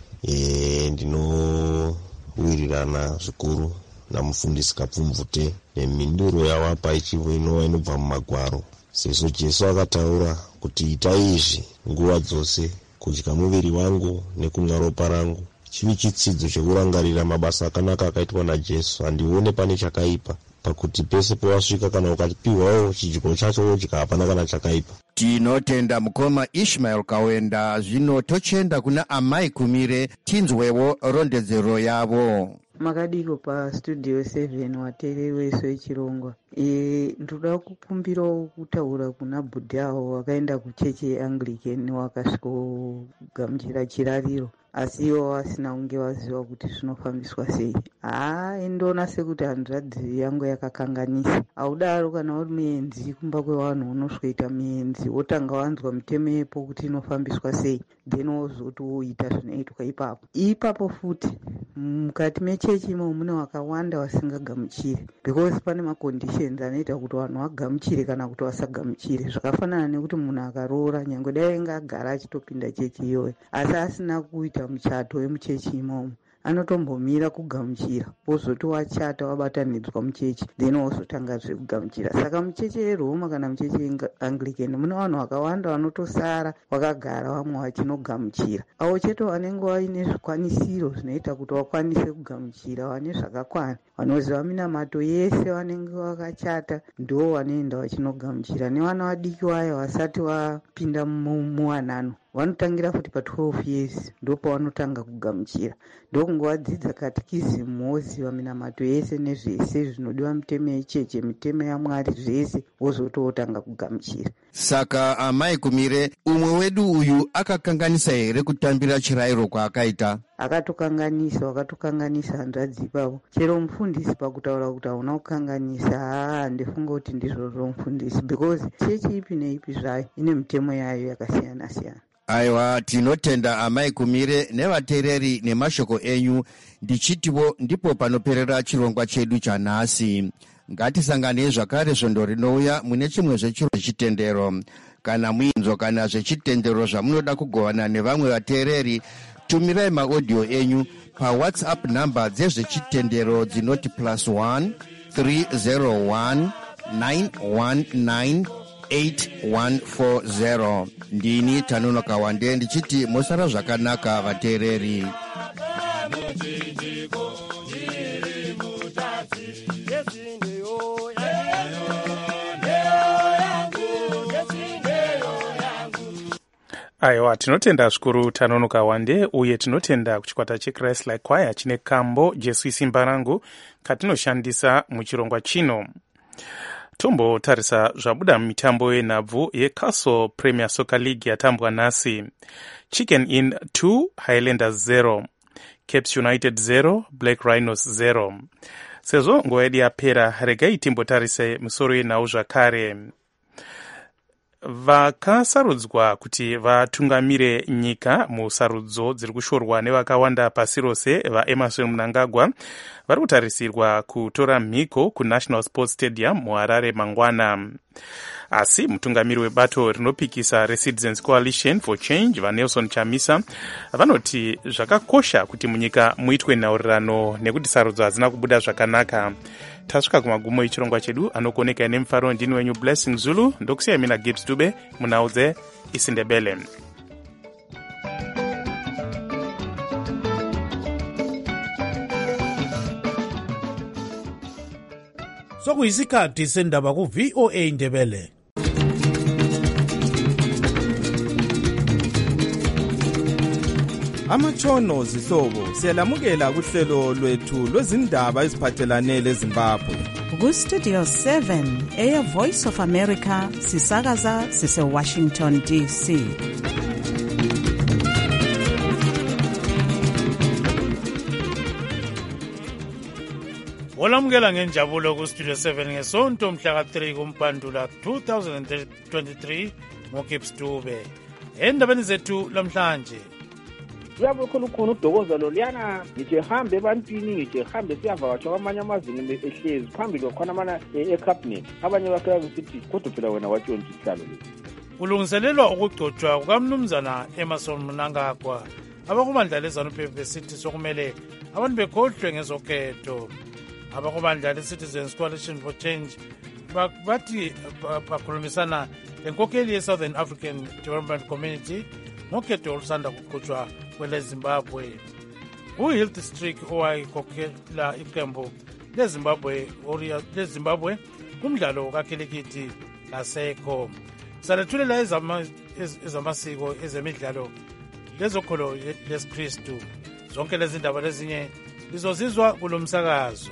[SPEAKER 15] Ndinowirirana zvikuru namufundisi Kapfumvute nemhinduro yawapa ichivo inobva mumagwaro. Sezvo Jesu akataura kuti itai izvi nguva dzose, kudya muviri wangu nekunwa ropa rangu. Chivi chitsidzo chekurangarira mabasa akanaka akaitwa naJesu. Handione pane chakaipa pakuti pese pewasvika kana ukapiwawo chidyo chacho wodya, hapana kana chakaipa.
[SPEAKER 13] Tinotenda mukoma Ishmael Kawenda. Zvino tochenda kuna Amai Kumire tinzwewo rondedzero yavo.
[SPEAKER 16] Makadiko pa Studio 7 watereri wese wechirongwa. Ndoda kukumbirawo kutaura kuna bhudhi avo wakaenda kuchechi yeAnglican wakasvikogamuchira chirariro, asi ivo vasina kunge vaziva kuti zvinofambiswa sei. Indoona sekuti handiradzi yangu yakakanganisa. Audaro kana uri muenzi kumba kwevanhu unosvika muenzi wotanga wanzwa mitemepo kuti inofambiswa sei, then wozoti woita zvinoitwa ipapo futi. Mukati mechechi imo mune wakawanda vasingagamuchiri, because pane maconditions anoita kuti vanhu vagamuchire kana kuti vasagamuchire. Zvakafanana nekuti munhu akaroora, nyangwe dai ainge agara achitopinda chechi iyoyo, asi asina kuita muchato wemuchechi imomo, anotombomira kugamuchira, wozoti wachata wabatanidzwa muchechi, then wozotanga zvekugamuchira. Saka muchechi yeRoma kana muchechi yeAnglican mune vanhu vakawanda vanotosara vakagara, vamwe vachinogamuchira. Avo chete vanenge vaine zvikwanisiro zvinoita kuti vakwanise kugamuchira, vane zvakakwana, vanoziva minamato yese, vanenge vakachata, ndo vanoenda vachinogamuchira. Nevana vadiki vaya vasati vapinda muwanano vanotangira futi pa12 years ndo pavanotanga kugamuchira. Ndokungowadzidza katekisimu woziva minamato yese nezvese zvinodiwa mitemo yecheche, mitemo yaMwari, zvese wozototanga kugamuchira.
[SPEAKER 13] Saka Amai Kumire, umwe wedu uyu akakanganisa here kutambira chirayiro kwaakaita? Wakatokanganisa hanzvadzi ipavo. Chero mufundisi pakutaura kuti hauna kukanganisa, ndefunga kuti ndizvo mufundisi, because chechi ipi neipi zvayo ine mitemo yayo yakasiyana siyana. Aiwa, tinotenda Amai Kumire nevateereri nemashoko enyu. Ndichitiwo ndipo panoperera chirongwa chedu chanhasi. Ngatisanganei zvakare svondo rinouya mune chimwe zvechiro zvechitendero. Kana muinzwa kana zvechitendero zvamunoda kugovana nevamwe vateereri, tumirai maaudio enyu paWhatsApp namba dzezvechitendero dzinoti +1 301 919 8140. Ndini Tanonoka Wande ndichiti musara zvakanaka vateereri.
[SPEAKER 5] Aiwa, tinotenda zvikuru Tanonoka Wande, uye tinotenda kuchikwata cheChrist Like Choir chine kambo Jesu isimba rangu katinoshandisa muchirongwa chino. Tombotarisa zvabuda mumitambo yenhabvu yeCastle Premier Soccer League yatambwa nhasi. Chicken Inn 2, Highlanders 0, Capes United 0, Black Rhinos 0. Sezvo nguva yedu yapera, regai timbotarise musoro yenhau zvakare. Vakasarudzwa kuti vatungamire nyika musarudzo dziri kushorwa nevakawanda pasi rose vaEmerson Mnangagwa vari kutarisirwa kutora mhiko kuNational Sports Stadium muHarare mangwana. Asi mutungamiri webato rinopikisa reCitizens Coalition for Change vaNelson Chamisa vanoti zvakakosha kuti munyika muitwe nhaurirano nekuti sarudzo hadzina kubuda zvakanaka. tasvika kumagumo echirongwa chedu. Anokuoneka nemufaro ndini wenyu Blessing Zulu, ndokusiya mina Gibbs Dube munhau dzeIsindebele.
[SPEAKER 17] Sokuyisikhathi sendaba ku-VOA Indebele.
[SPEAKER 18] Amatshono zihlobo siyalamukela kuhlelo lwethu lwezindaba eziphathelane leZimbabwe.
[SPEAKER 2] Ku-Studio 7 Air Voice of America sisakaza sise-Washington DC.
[SPEAKER 17] Olamukela ngenjabulo ku-Studio 7 ngesonto mhla ka-3 kuMpandula 2023 ngoGibbs Dube. Endabeni zethu lamhlanje
[SPEAKER 19] kuyabe khona uDokoza Loliyana ngithi ehambe ebantwini ngithi ehambe siyavakatsha kwamanye amazinga ehlezi phambili khona amana ecabinet abanye bakhe besithi kodwa phela wena watshontsha isihlalo lesi.
[SPEAKER 17] Kulungiselelwa ukugcotshwa kukamnumzana Emerson Mnangagwa. Abakubandla leZANU-PF besithi sokumele abantu bekhohlwe ngezokhetho. Abakubandla le-Citizens Coalition for Change bathi bakhulumisana lenkokheli ye-Southern African Development Community ngokhetho olusanda kuqhutshwa kweleZimbabwe. U-Health Streak owayekhokhela iqembu leZimbabwe kumdlalo kakhilikithi lasekho. Salethulela ezamasiko ezemidlalo lezokholo lesiKristu. Zonke lezi ndaba lezinye lizozizwa kulo msakazo.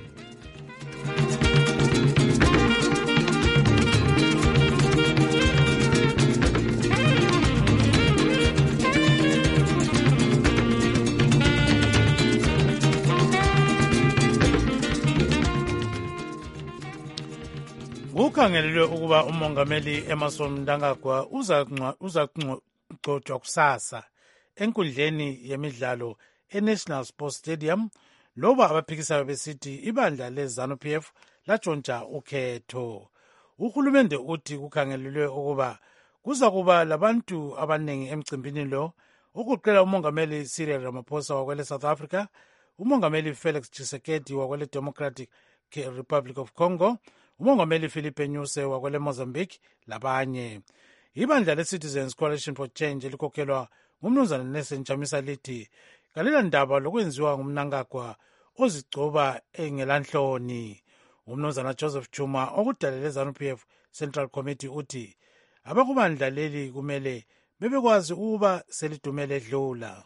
[SPEAKER 17] Kukhangelelwe ukuba umongameli Emerson Mnangagwa uza kugcotshwa kusasa enkundleni yemidlalo eNational Sports Stadium, loba abaphikisayo besithi ibandla leZANU-PF latshontsha ukhetho. Uhulumende uthi kukhangelelwe ukuba kuza kuba labantu abaningi emcimbini lo, ukuqela umongameli Cyril Ramaphosa wakwele South Africa, umongameli Felix Tshisekedi wakwele Democratic Republic of Congo, umongameli Philippe Nyusi wakwele Mozambique labanye. Ibandla le-Citizens Coalition for Change elikhokhelwa ngumnumzana Nelson Chamisa lithi kalela ndaba lokwenziwa ngumnangagwa ozigcoba engelanhloni. Umnumzana Joseph Chuma okudalela eZANU-PF Central Committee uthi abakubandla leli kumele bebekwazi ukuba selidumele edlula.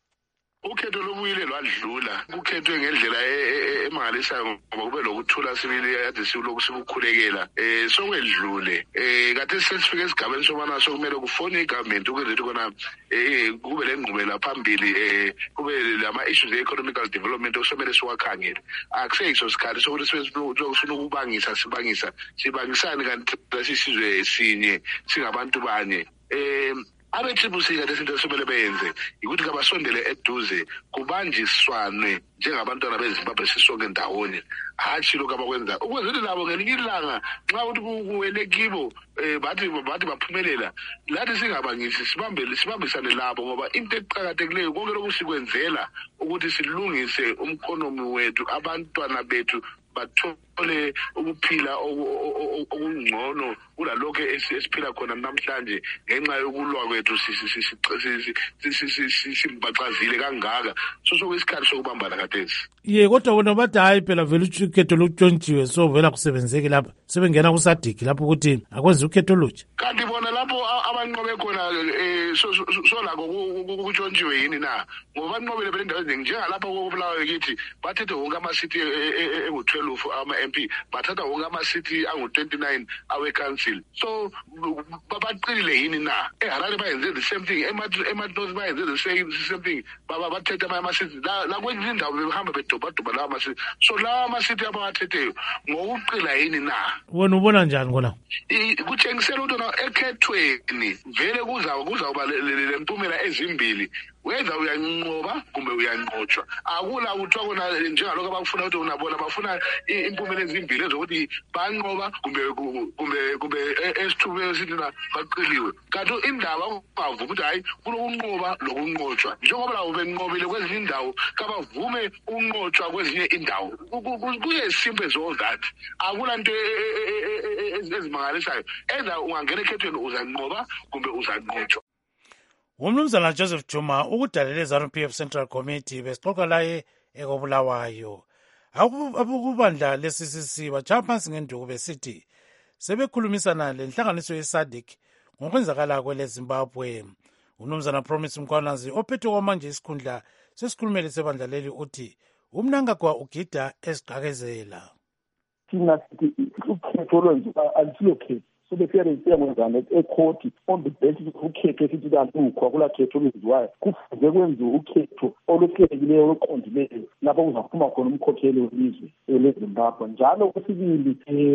[SPEAKER 20] Ukhetho lobuyile lwadlula kukhethwe ngendlela emangalisayo ngoba kube lokuthula sibili yathi siloku sibukhulekela sokwedlule kade sesifike esigabeni sobana sokumele kufone igovernment ukuze khona kube lengqubela phambili kube lama issues economical development okusomele siwakhangele akuseyiso sikhathi sokuthi sifuna ukubangisa sibangisane kanti sisizwe esinye singabantu banye abeTriple kade izinto esimele benze ukuthi kabasondele eduze kubanjiswane njengabantwana beZimbabwe sisonke ndawonye hatshi lokho abakwenza ukwenzela labo ngelinye ilanga nxa ukuthi kuwele kibo bathi baphumelela lathi singabangisi sibambisane labo ngoba into eqhakathekileyo konke lokhu sikwenzela ukuthi silungise umkhonomi wethu abantwana bethu bathole ukuphila okungcono kulalokho esiphila khona namhlanje ngenxa yokulwa kwethu simbacazile kangaka sokuyisikhathi sokubambana khathesi.
[SPEAKER 17] Kodwa bona bathi hayi phela vele ukhetho lokutshontshiwe so vela kusebenzeki lapha sebengena kusadiki lapho ukuthi akwenzi ukhetho olutsha.
[SPEAKER 20] Kanti bona lapho abanqobe khona solako ukutshontshiwe yini na ngoba banqobele phela indawo eziningi njengalapha kokubulawayo kithi bathethe wonke amasithi engu-12 ama-MP bathatha wonke amasithi angu-29 awe-council so baqinile yini na eHarare bayenze the same thing eMatlos bayenze the same thing bathethe amasithi la kwenye indawo behamba bedobhadoba lawa masithi so lawa masithi abawathetheyo ngokuqila yini na wena
[SPEAKER 17] ubona njani kona
[SPEAKER 20] kutshengisela ukuthi ekhethweni vele kuzawuba udaba lempumela ezimbili whether uyanqoba kumbe uyanqotshwa. Akula kuthiwa kona njengalokho abafuna ukuthi unabona bafuna impumela ezimbili ezokuthi banqoba kumbe esithubeni sithi baqiliwe. Kanti indaba ungavuma ukuthi hayi kunokunqoba lokunqotshwa. Njengoba labo benqobile kwezinye indawo kabavume unqotshwa kwezinye indawo. Kuye simple as all that. Akula nto ezimangalisayo. Either ungangena ekhethweni uzanqoba kumbe uzanqotshwa.
[SPEAKER 17] Umnumzana Joseph Juma ukudalela ZANU-PF Central Committee besixoxa laye ekobulawayo. Abukubandla le-CCC bajama phansi ngenduku besithi sebekhulumisana lenhlanganiso ye-SADC ngokwenzakala kwele Zimbabwe. Umnumzana Promise Mkhwanazi ophethe kwamanje isikhundla sesikhulumeli sebandla leli uthi uMnangagwa ugida esiqhakezela.
[SPEAKER 21] Thina sithi ukhetho olwenziwa alusilokhetho. So befere siyakwenza ekhoti on the basis ukhetho esithi kalukho akulakhetho olwenziwayo kufuze kwenziwe ukhetho oluhlelekileyo oluqondileyo lapho kuzaphuma khona umkhokheli welizwe leZimbabwe. Njalo kwesibili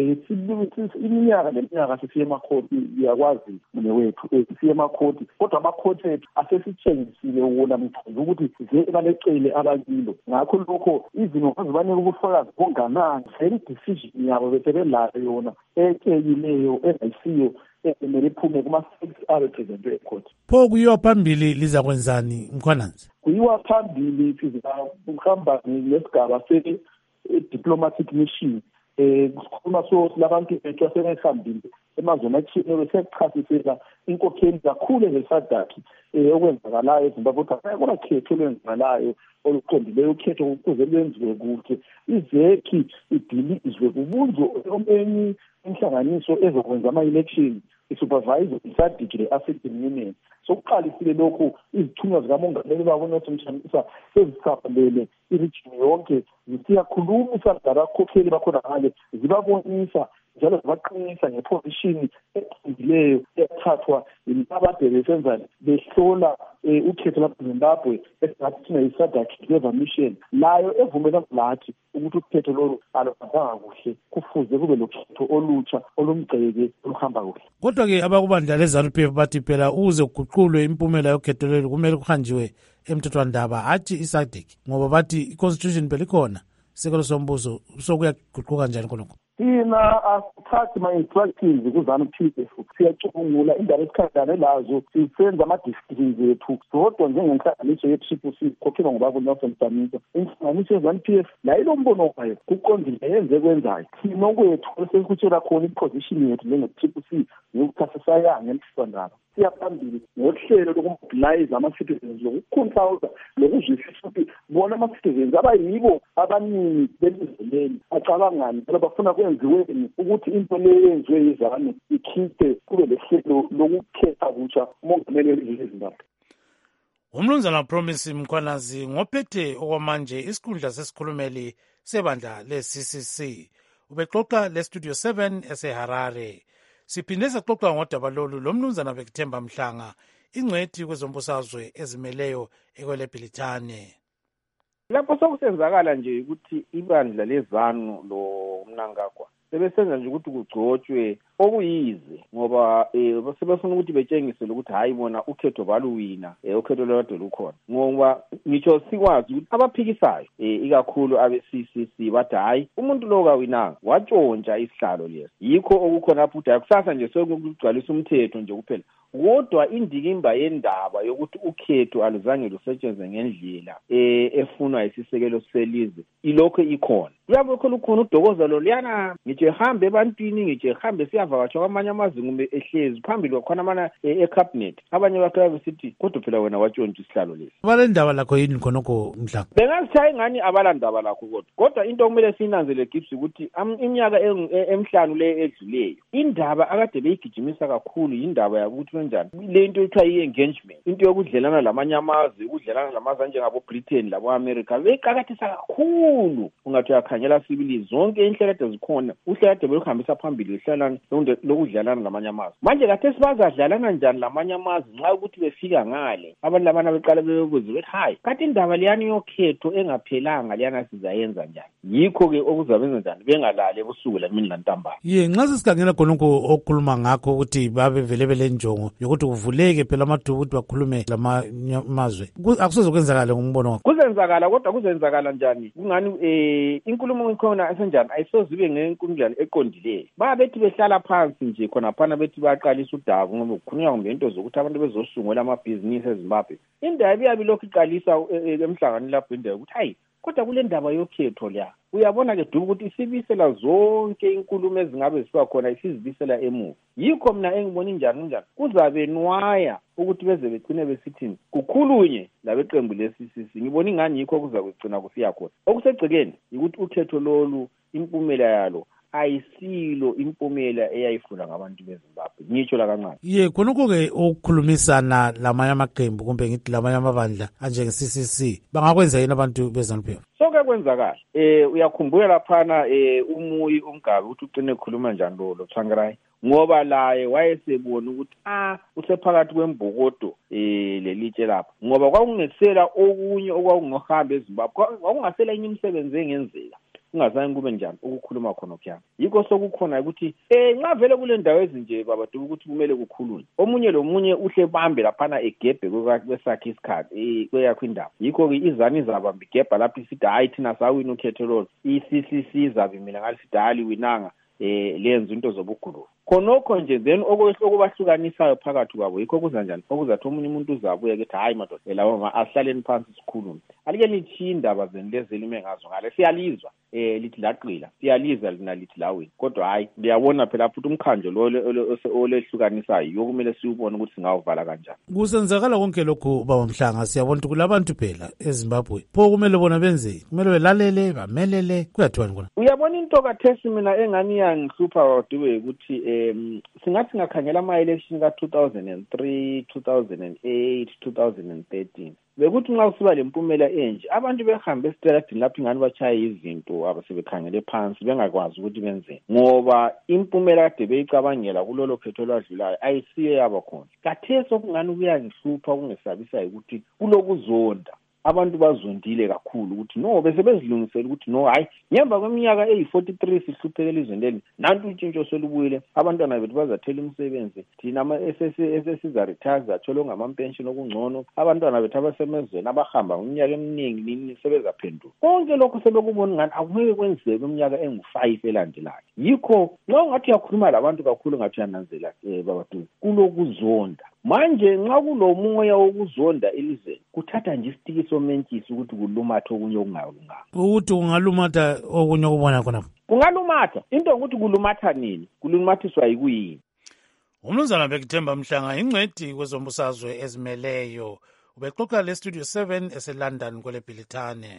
[SPEAKER 21] iminyaka neminyaka sisiye emakhoti iyakwazi mne wethu sisiye emakhoti kodwa amakhoti ethu asesitshengisile wona mthunzi ukuthi zebalecele abakilo. Ngakho lokho izinto azibanika ubufakazi bonganani very decision yabo besebelayo yona ekeyileyo ayisiyo emele iphume kuma-6 arepresentwe ecourt.
[SPEAKER 17] Pho kuyiwa phambili liza kwenzani Mkhwanazi?
[SPEAKER 21] Kuyiwa phambili sizahamba nesigaba se-diplomatic mission kusikhuluma labantu bethu asebehambile emazweni atshiyeneyo siyachasisela inkokheli kakhulu ze-SADC okwenzakalayo eZimbabwe ukuthi akulakhetho olwenzakalayo oluqondileyo ukhetho kuze lwenziwe kuhle izekhi idilizwe kubunjwe omenye inhlanganiso ezokwenza ama-election isupervisor i-SADC le-African Union. Sokuqalisile lokhu izithunywa zikamongameli babo Nelson Chamisa sezisabalele iregion yonke zisiyakhulumisa labakhokheli bakhona ngale zibabonisa njalo zibaqinisa ngeposition eqondileyo ethathwa yilabade besenza behlola ukhetho lapha eZimbabwe esingathi thina yi-SADC Global Mission layo evumelana lathi ukuthi ukhetho lolu aluhambanga kuhle kufuze kube lokhetho olutsha olumgceke oluhamba kuhle.
[SPEAKER 17] Kodwa-ke abakubandla le-ZANU-PF bathi phela ukuze kuguqulwe impumela yokhetho lolu kumele kuhanjiwe emthethwandaba hatshi i-SADC ngoba bathi i-constitution phela ikhona isekelo sombuso sokuyaguquka njani khonokho.
[SPEAKER 21] Thina asithathi ma-instructions ku-ZANU-PF siyacubungula indaba esikhandane lazo sisenza ama-decisions ethu zodwa njengenhlanganiso ye-CCC khokhelwa ngubaba Nelson Chamisa. Inhlanganiso ye-ZANU-PF la ilombono wayo kuqondile yenze kwenzayo thina okwethu esesikutshela khona iposition yethu njenge-CCC yokuthi asisayanga emthethwandaba siyaphambili ngohlelo lokumobilize ama-citizens lokukhonsulta lokuzwisisa ukuthi bona ama-citizens abayibo abaningi belizweni bacabangani njalo bafuna kwenziweni ukuthi into leyo yenziwe yizanu ikhiphe kube lehlelo lokukhetha kutsha umongameli welizwe leZimbabwe.
[SPEAKER 17] Umnumzana Promise Mkhwanazi ngophethe okwamanje isikhundla sesikhulumeli sebandla le-CCC ubexoxa le-Studio 7 eseHarare. Siphinde saxoxa ngodaba lolu lomnumzana Bekthemba Mhlanga ingcwethi kwezombusazwe ezimeleyo ekweleBhilitane.
[SPEAKER 19] Lapho sokusenzakala nje ukuthi ibandla leZANU lo Mnangagwa sebesenza nje ukuthi kugcotshwe okuyize ngoba sebefuna ukuthi betshengisele ukuthi hayi bona ukhetho baluwina ukhetho lwakade lukhona ngoba ngitsho sikwazi ukuthi abaphikisayo ikakhulu abe-CCC bathi hayi umuntu lo kawinanga watshontsha isihlalo lesi yikho okukhona lapho ukuthi kusasa nje sokugcwalisa umthetho nje kuphela kodwa indikimba yendaba yokuthi ukhetho aluzange lusetshenzwe ngendlela efunwa yisisekelo selizwe ilokho ikhona. Kuyabe khona uDokoza Loliyana ngitshe hambe ebantwini ngitshe hambe siyavakatshwa kwamanye amazinga ehlezi phambili kwakhona mana ecabinet abanye bakhe besithi kodwa phela wena watshontsha isihlalo lesi.
[SPEAKER 17] Balendaba lakho yini khonokho Mhlanga?
[SPEAKER 19] Bengasithayi ngani abalandaba lakho kodwa into okumele sinanzele Gibbs ukuthi iminyaka emhlanu le edluleyo indaba akade beyigijimisa kakhulu indaba yakuthi njani le nto ethiwa i-engagement into yokudlelana lamanye amazwe ukudlelana lamazwe njengabo Britain labo America beqakathisa kakhulu ungathi uyakhanyela sibili zonke inhlelo kade zikhona uhlelo kade beluhambisa phambili ihlalana lokudlalana lamanye amazwe. Manje kathesi bazadlalana njani lamanye amazwe nxa ukuthi befika ngale abantu labana beqala bebuze bethi hayi kanti indaba liyani yokhetho engaphelanga liyana sizayenza njani. Yikho-ke okuzabenza njani bengalali ebusuku lemini lantambama.
[SPEAKER 17] Nxa sesikhangela khonokho okukhuluma ngakho ukuthi babe vele belenjongo yokuthi kuvuleke phela amathuba ukuthi bakhulume lamanye amazwe, akusozokwenzakala ngombono wakho?
[SPEAKER 19] Kuzenzakala, kodwa kuzenzakala njani? Kungani inkulumo ikhona esenjani ayisozibe ngenkundla eqondileyo. Babethi behlala phansi nje khonaphana bethi baqalisa udabu ngoba kukhulunywa ngento zokuthi abantu bezosungula amabhizinisi eZimbabwe. Indaba iyabe lokhu iqalisa emhlanganweni lapho indaba ukuthi hayi kodwa kule ndaba yokhetho leya uyabona ke dubu ukuthi isibisela zonke inkulumo ezingabe zisiba khona isizibisela emuva. Yikho mina engibona njani kuzabe nwaya ukuthi beze begcine besithini kukhulunye labeqembu lesisisi. Ngibona ingani yikho kuzakugcina kusiya khona. Okusegcekeni ukuthi ukhetho lolu impumela yalo ayisilo impumela eyayifuna ngabantu beZimbabwe. Ngitsho la kancane.
[SPEAKER 17] Khonokho-ke ukukhulumisana lamanye amaqembu kumbe ngithi lamanye amabandla anjenge-CCC bangakwenza yini abantu beZANU-PF?
[SPEAKER 19] Sonke kwenzakala. Uyakhumbula laphana umuyi umgabe ukuthi ucine ekhuluma njani lo Tsvangirai ngoba laye wayesebona ukuthi usephakathi kwembokodo lelitshe lapha ngoba kwakungesela okunye okwakungohamba eZimbabwe, kwakungasela enye imisebenzi engenzeka ungazange kube njani ukukhuluma khona okuya. Yikho sokukhona ukuthi nxa vele kule ndawo ezinje babaduba ukuthi kumele kukhulunywe omunye lomunye uhle bambe laphana egebhe kwesakhe isikhathi kweyakho indaba. Yikho-ke izani izabamba igebha lapho isithi hayi thina sawina ukhetho lolo, i-CCC izabe mina ngalithi hayi liwinanga lenza into zobugulufu khonokho nje. Then okubahlukanisayo phakathi kwabo yikho kuza njani okuzathi omunye umuntu uzabuye kethi hayi madoda lawa asihlaleni phansi sikhulume. Alike lithi indaba zenu lezelime ngazo ngale siyalizwa lithi laqila siyalizwa lina lithi lawini, kodwa hayi ngiyabona phela futhi umkhandlo lo olehlukanisayo yokumele siwubone ukuthi singawuvala kanjani.
[SPEAKER 17] Kusenzakala konke lokhu baba Mhlanga, siyabona ukuthi kulabantu phela eZimbabwe pho kumele bona benzeni, kumele belalele bamelele kuyathiwani kona.
[SPEAKER 19] Uyabona into kathesi mina engani yangihlupha wadube ukuthi singathi ngakhangela ama-election ka-2003, 2008, 2013 bekuthi nxa kusiba lempumela enje abantu behambe esiteladini lapho ingani bachaye izinto abasebekhangele phansi bengakwazi ukuthi benzeni ngoba impumela kade beyicabangela kulolo khetho lwadlulayo ayisiyo yaba khona. Kathesi okungani kuyangihlupha okungesabisa ukuthi kulokuzonda abantu bazondile kakhulu ukuthi no besebezilungisela ukuthi no hayi ngemva kweminyaka eyi-43 sihlupheke elizweni leli nanti utshintsho solubuyile abantwana bethu bazathela imisebenzi thina esesizaretire zathola ngamampenshini okungcono abantwana bethu abasemezweni abahamba ngeminyaka eminingi nini sebezaphendula. Konke lokho sebekubona ngani akungeke kwenzeke kweminyaka engu-5 elandelayo. Yikho nxa ungathi uyakhuluma labantu kakhulu ngathi uyananzela babadu kulokuzonda. Manje nxa kulomoya wokuzonda elizweni kuthatha nje isitiki somentshisi ukuthi kulumatha okunye okungalunganga.
[SPEAKER 17] Ukuthi kungalumatha okunye okubona khona.
[SPEAKER 19] Kungalumatha into ukuthi kulumatha nini, kulumathiswa yikuyini.
[SPEAKER 17] Umnumzana Bekithemba Mhlanga ingcwedi kwezombusazwe ezimeleyo ubexoxa le Studio 7 eseLondon kwele Bhilithane.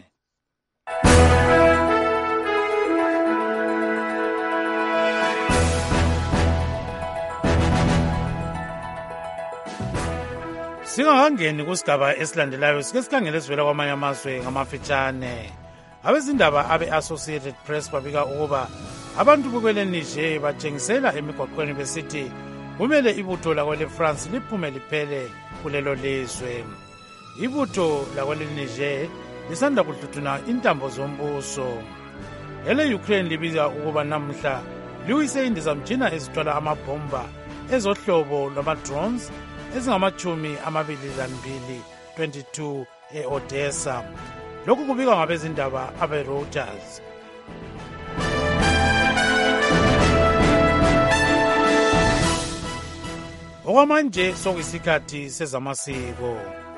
[SPEAKER 17] Singakangeni kusigaba esilandelayo sike sikhangele sivela kwamanye amazwe ngamafitshane. Abezindaba abe-Associated Press babika ukuba abantu bukwele Niger batshengisela emigwaqweni besithi kumele ibutho lakwele France liphume liphele kulelo lizwe. Ibutho lakwele Niger lisanda kudludluna intambo zombuso. Ele Ukraine libika ukuba namhla liwise indizamtshina ezithwala amabhomba ezohlobo lwama-drones ezingama-22 e-Odessa. Lokhu kubikwa ngabezindaba abe-Reuters. Okwamanje sokuyisikhathi sezamasiko.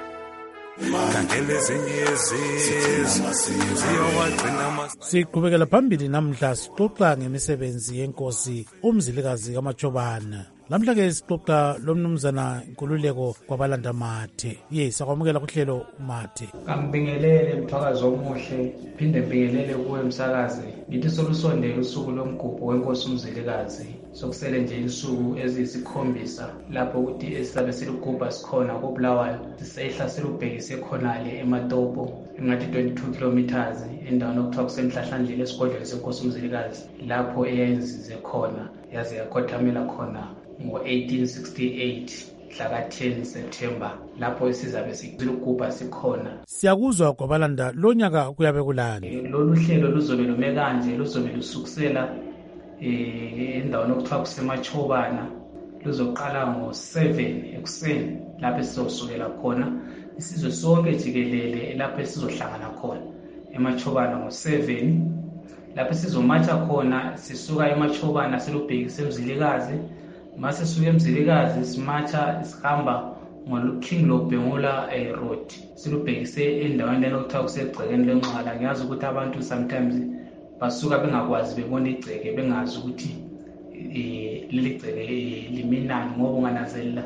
[SPEAKER 17] Siqhubekela phambili namhla sixoxa ngemisebenzi yenkosi uMzilikazi kaMachobana. Namhla-ke sixoxa lomnumzana Nkululeko kwabalanda Mathe. Sakwamukela kuhlelo Mathe.
[SPEAKER 1] Ngibingelele Mthwakazi omuhle, phinde ngibingelele kuwe msakazi. Ngithi solusondele usuku lomgubho wenkosi uMzilikazi. Sokusele nje isuku eziyisikhombisa lapho ukuthi esisabe silugubha sikhona koBulawayo sisehla silubhekise khonale eMatopo engathi 22 kilometers endaweni okuthiwa kusemhlahlandlela esigodlweni senkosi uMzilikazi, lapho eyenzize khona yaze yakhothamela khona ngo-1868 mhlaka 10 September, lapho sizabe silugubha sikhona.
[SPEAKER 17] Siyakuzwa Gwabalanda, lo nyaka kuyabe kulani?
[SPEAKER 1] Lolu hlelo luzobe lume kanje, luzobe lusukusela endaweni okuthiwa kusemachobana, luzoqala ngo-7 ekuseni lapho sizosukela khona. Isizwe sonke jikelele lapho sizohlangana khona emachobana ngo-7, lapho sizomatha khona. Sisuka emachobana silubhekise eMzilikazi, mase sisuka eMzilikazi simatha sihamba ngo-King Lobhengula Road silubhekise endaweni lena okuthiwa kusegcekeni lenxala. Ngiyazi ukuthi abantu sometimes basuka bengakwazi bebona igceke, bengazi ukuthi leli gceke liminani, ngoba unganazelela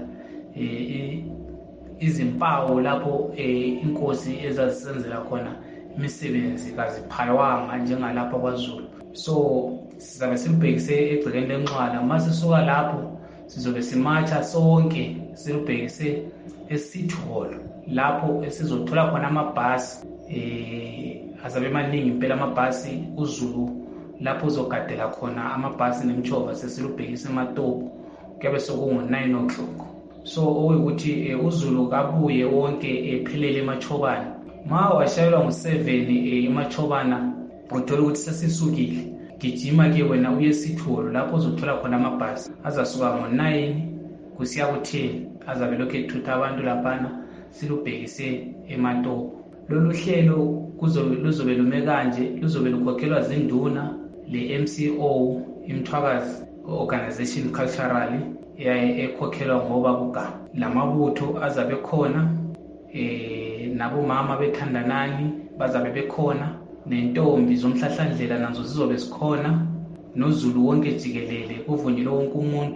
[SPEAKER 1] izimpawu lapho inkosi ezazisenzela khona imisebenzi kaziphayawanga njengalapha kwaZulu. So sizabe silubhekise egcekeni lenxala. Mase sisuka lapho sizobe simatha sonke silubhekise eCity Hall, lapho esizothola khona amabhasi azabe maningi impela amabhasi uZulu, lapho uzogadela khona amabhasi nemchova sesilubhekise eMatopo, kuyabe sokungo-9 o'clock. So okuyukuthi uZulu kabuye wonke ephelele emachobana. Ma washayelwa ngo-7 emachobana uthola ukuthi sesisukile, gijima-ke wena uye eSitholo, lapho uzothola khona amabhasi azasuka ngo-9 kusiya ku-10 azabe lokhu ethutha abantu laphana silubhekise eMatopo. Lolu hlelo luzobe lume kanje, luzobe lukhokhelwa zinduna le-MCO, iMthwakazi Organization Culturally, ekhokhelwa ngoba kuga. Lamabutho azabe khona, nabomama bethandanani bazabe bekhona, nentombi zomhlahlandlela nazo zizobe zikhona, noZulu wonke jikelele, kuvunyelwe wonke umuntu.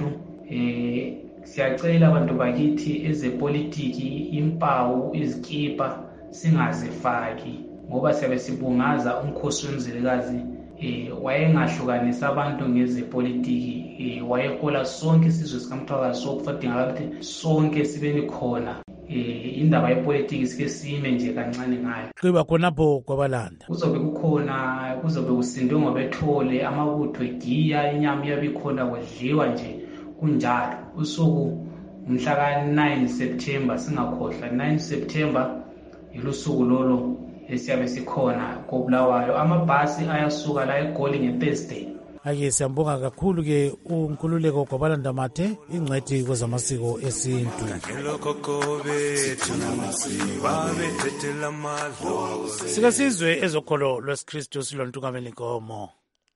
[SPEAKER 1] Siyacela abantu bakithi ezepolitiki, impawu, izikipa singazifaki, ngoba siyabe sibungaza umkhosi weMzilikazi. Wayengahlukanisa abantu ngezepolitiki, wayehola sonke isizwe sikaMthwakazi, sokufadinga ukuthi sonke sibeni khona. Indaba yepolitiki sike sime nje kancane ngayo.
[SPEAKER 17] Qiba khonapho Gwabalanda
[SPEAKER 1] kuzobe kukhona, kuzobe kusindwe ngobethole, amabutho egiya, inyama iyabe ikhona, kudliwa nje kunjalo. Usuku umhlaka 9 September, singakhohlwa 9 September ilusuku lolo esiyabe sikhona koBulawayo. Amabhasi ayasuka la eGoli ngeThursday.
[SPEAKER 17] Ake siyambonga kakhulu-ke uNkululeko Gwabalanda Mathe, ingcwethi kwezamasiko esintu. Sike sizwe ezokholo lwesikristu silontungameli Nkomo.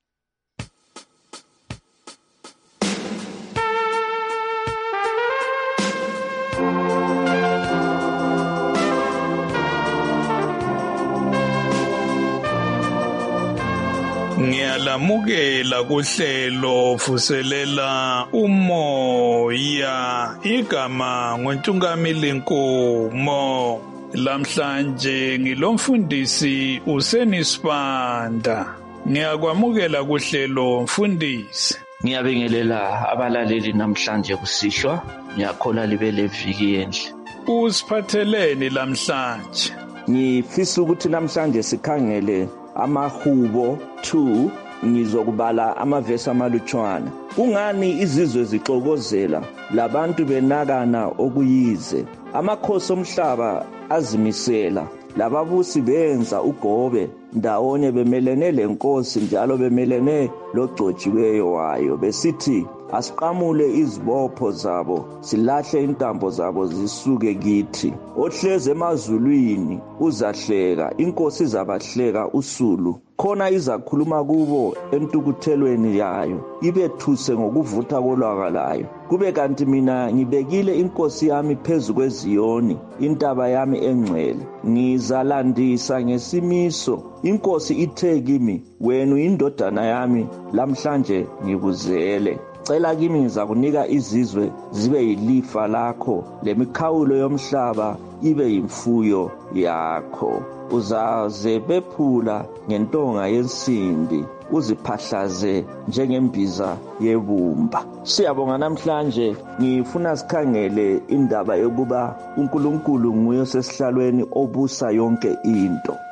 [SPEAKER 3] Ngiyalamukela kuhlelo vuselela umoya, igama nguNtungameli Nkomo. Lamhlanje ngilomfundisi uSenisibanda. Ngiyakwamukela kuhlelo mfundisi.
[SPEAKER 22] Ngiyabingelela abalaleli namhlanje kusishwa, ngiyakhola libe leviki enhle.
[SPEAKER 3] Usiphatheleni lamhlanje?
[SPEAKER 22] Ngifisa ukuthi namhlanje sikhangele amahubo 2, ngizokubala amavesi amalutshwana. Kungani izizwe zixokozela labantu benakana okuyize? Amakhosi omhlaba azimisela, lababusi benza ugobe ndawonye bemelene lenkosi njalo bemelene logcotshiweyo wayo, besithi asiqamule izibopho zabo, silahle intambo zabo zisuke kithi. Ohleze emazulwini uzahleka, inkosi izabahleka usulu. Khona izakhuluma kubo entukuthelweni yayo, ibethuse ngokuvutha kolwaka layo. Kube kanti mina ngibekile inkosi yami phezu kweZiyoni, intaba yami engcwele. Ngizalandisa ngesimiso. Inkosi ithe kimi, wena uyindodana yami, lamhlanje ngikuzele. Cela kimi ngizakunika izizwe zibe yilifa lakho, lemikhawulo yomhlaba ibe yimfuyo yakho. Uzazebephula ngentonga yensimbi, uziphahlaze njengembiza yebumba. Siyabonga namhlanje, ngifuna sikhangele indaba yokuba uNkulunkulu nguye osesihlalweni obusa yonke into.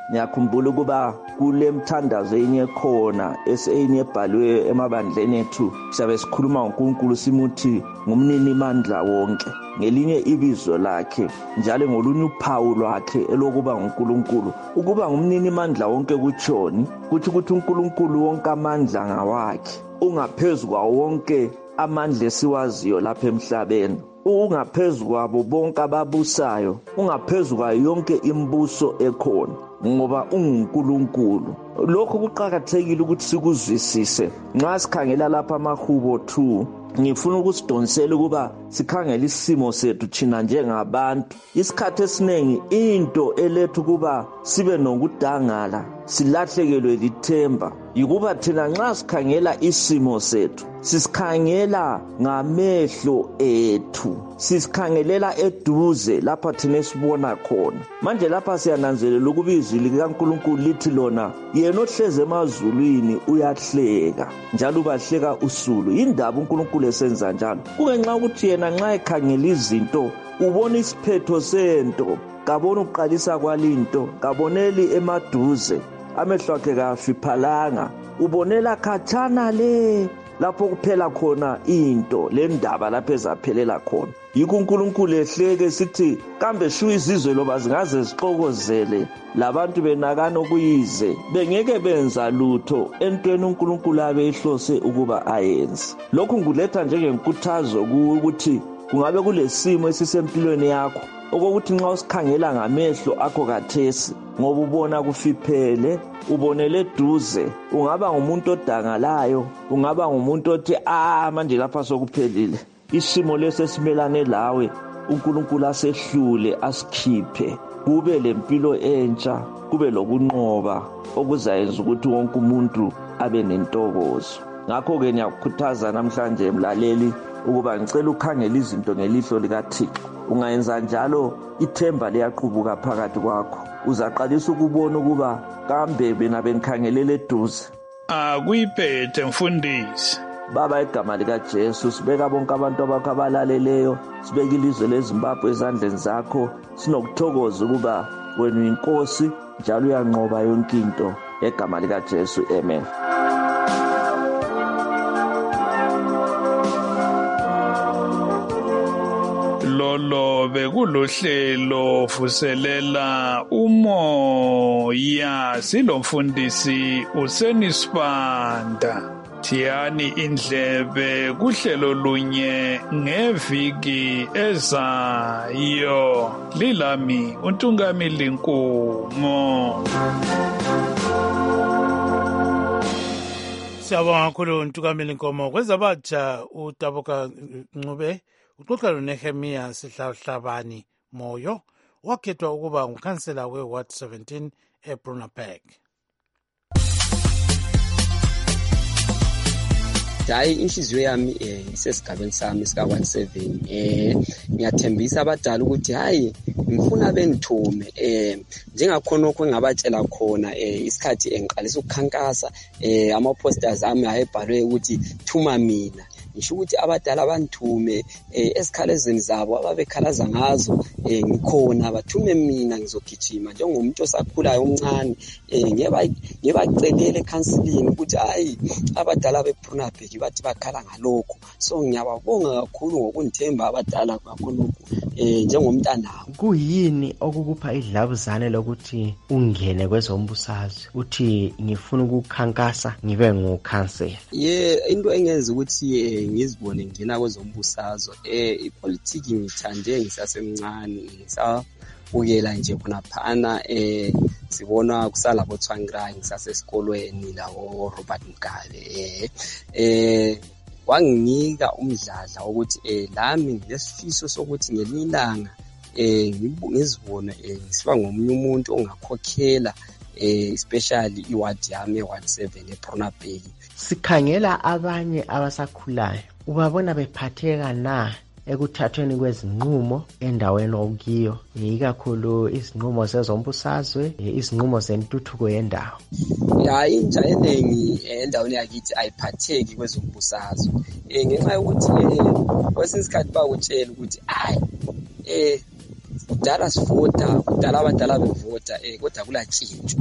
[SPEAKER 22] ngiyakhumbula ukuba kule mthandazo enye khona eseyini ebhalwe emabandleni ethu siyabe sikhuluma ngoNkulunkulu simuthi ngumnini mandla wonke ngelinye ibizo lakhe njalo ngolunye uphawu lwakhe elokuba nguNkulunkulu. Ukuba ngumnini mandla wonke kutshoni kuthi ukuthi uNkulunkulu wonke amandla ngawakhe, ungaphezulu kwawo wonke amandla esiwaziyo lapha emhlabeni, ungaphezulu kwabo bonke ababusayo, ungaphezulu kwayo yonke imibuso ekhona, ngoba unguNkulunkulu. Lokho kuqhakathekile ukuthi sikuzwisise. Nxa sikhangela lapha amahubo 2 ngifuna ukusidonsela ukuba sikhangele isimo sethu thina njengabantu. Isikhathi esiningi into elethu kuba sibe nokudangala, silahlekelwe lithemba, yikuba thina nxa sikhangela isimo sethu sisikhangela ngamehlo ethu, sisikhangelela eduze lapha thina esibona khona. Manje lapha siyananzelela ukuba izwi likaNkulunkulu lithi lona yena ohleze emazulwini uyahleka njalo ubahleka usulu. Indaba uNkulunkulu esenza njalo kungenxa ukuthi yena nxa ekhangela izinto ubona isiphetho sento, kabona uqalisa kwalinto, kaboneli emaduze, amehlo akhe kafiphalanga, ubonela khatshana le lapho kuphela khona into le ndaba lapho ezaphelela khona. Yikho uNkulunkulu ehleke sithi kambe shu izizwe loba zingaze zixokozele labantu benakana ukuyize bengeke benza lutho entweni uNkulunkulu abe ehlose ukuba ayenze. Lokhu nguletha njengenkuthazo ukuthi kungabe kulesimo esisempilweni yakho okokuthi nxa usikhangela ngamehlo akho kathesi ngoba ubona kufiphele, ubonele eduze, ungaba ngumuntu odangalayo, ungaba ngumuntu othi manje lapha sokuphelile, isimo lesi esimelane lawe uNkulunkulu asehlule asikhiphe, kube lempilo entsha, kube lokunqoba okuzayenza ukuthi wonke umuntu abe nentokozo. Ngakho-ke ngiyakukhuthaza namhlanje mlaleli ukuba ngicela ukhangele izinto ngelihlo likaThixo. Ungayenza njalo ithemba liyaqubuka phakathi kwakho, uzaqalisa ukubona ukuba kambe bena benikhangelele eduze.
[SPEAKER 3] Akuyiphethe mfundisi.
[SPEAKER 22] Baba, igama likaJesu sibeka bonke abantu abakho abalaleleyo, sibeka ilizwe leZimbabwe ezandleni zakho, sinokuthokoza ukuba wena uyinkosi njalo uyanqoba yonke into. Egama likaJesu, amen.
[SPEAKER 3] Lolo bekuluhlelo vuselela umoya silomfundisi uSenisibanda. Thiyani indlebe kuhlelo lunye ngeviki ezayo. Lilami uNtungamili Nkumo.
[SPEAKER 17] Siyabonga kakhulu uNtungamili Nkomo. Kwezabatsha uTaboka Ncube uxoxa loNehemiya Sihlahlabani Moyo wakhethwa ukuba ngukhansela we-Ward 17 eBrunaberg.
[SPEAKER 6] Hayi inhliziyo yami isesigabeni sami sika-17 ngiyathembisa abadala ukuthi hayi ngifuna bengithume njengakhonokho engabatshela khona isikhathi engiqalisa ukukhankasa ama-posters ami ayebhalwe ukuthi thuma mina. Ngisho ukuthi abadala banthume esikhalezweni zabo ababekhalaza ngazo ngikhona bathume mina ngizogijima njengomuntu osakhulayo omncane ngibacelele ecounseling ukuthi hayi abadala beBrunaberg bathi bakhala ngalokho. So ngiyababonga kakhulu ngokundithemba abadala kakhulu njengomntanami.
[SPEAKER 7] Kuyini okukupha idlabuzane lokuthi ungene kwezombusazwe uthi ngifuna ukukhankasa ngibe ngukhansela?
[SPEAKER 6] Into engenza ukuthi ngizibone ngena kwezombusazwe ipolitiki ngithande ngisasemncane ngisabukela nje khonaphana sibona kusalabo Tsvangirai ngisasesikolweni lawo Robert Mugabe wanginika umdladla ukuthi lami nginesifiso sokuthi ngelinye ilanga ngizibone ngisiba ngomunye umuntu ongakhokhela especially iward yami Ward 7 eBrunaberg.
[SPEAKER 7] Sikhangela abanye abasakhulayo ubabona bephatheka na ekuthathweni kwezinqumo endaweni okuyo, ikakhulu izinqumo zezombusazwe, izinqumo zentuthuko yendawo?
[SPEAKER 6] Intsha eningi endaweni yakithi ayiphatheki kwezombusazwe ngenxa yokuthi kwesinye isikhathi bakutshela ukuthi kudala sivota, kudala abadala bevota kodwa kulatshintsho.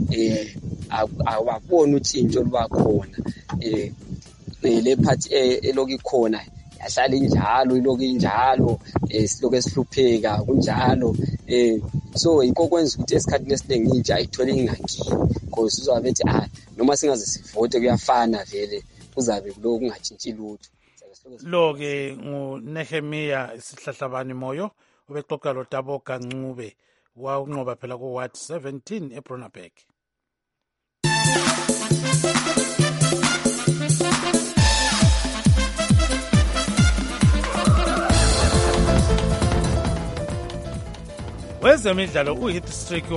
[SPEAKER 6] Awaboni utshintsho lubakhona. Le part eloku ikhona yahlala injalo, iloku injalo, siloku esihlupheka kunjalo. So yikho kwenza ukuthi esikhathini esiningi intsha ayithole ingangeni, because uzabe ethi noma singaze sivote kuyafana vele, kuzabe kuloku kungatshintshi lutho.
[SPEAKER 17] Lo-ke nguNehemiya Sihlahlabani Moyo ubexoxa loTabo Kancube wakunqoba phela ku-Ward 17 eBronneberg. Wezemidlalo uHeath Strick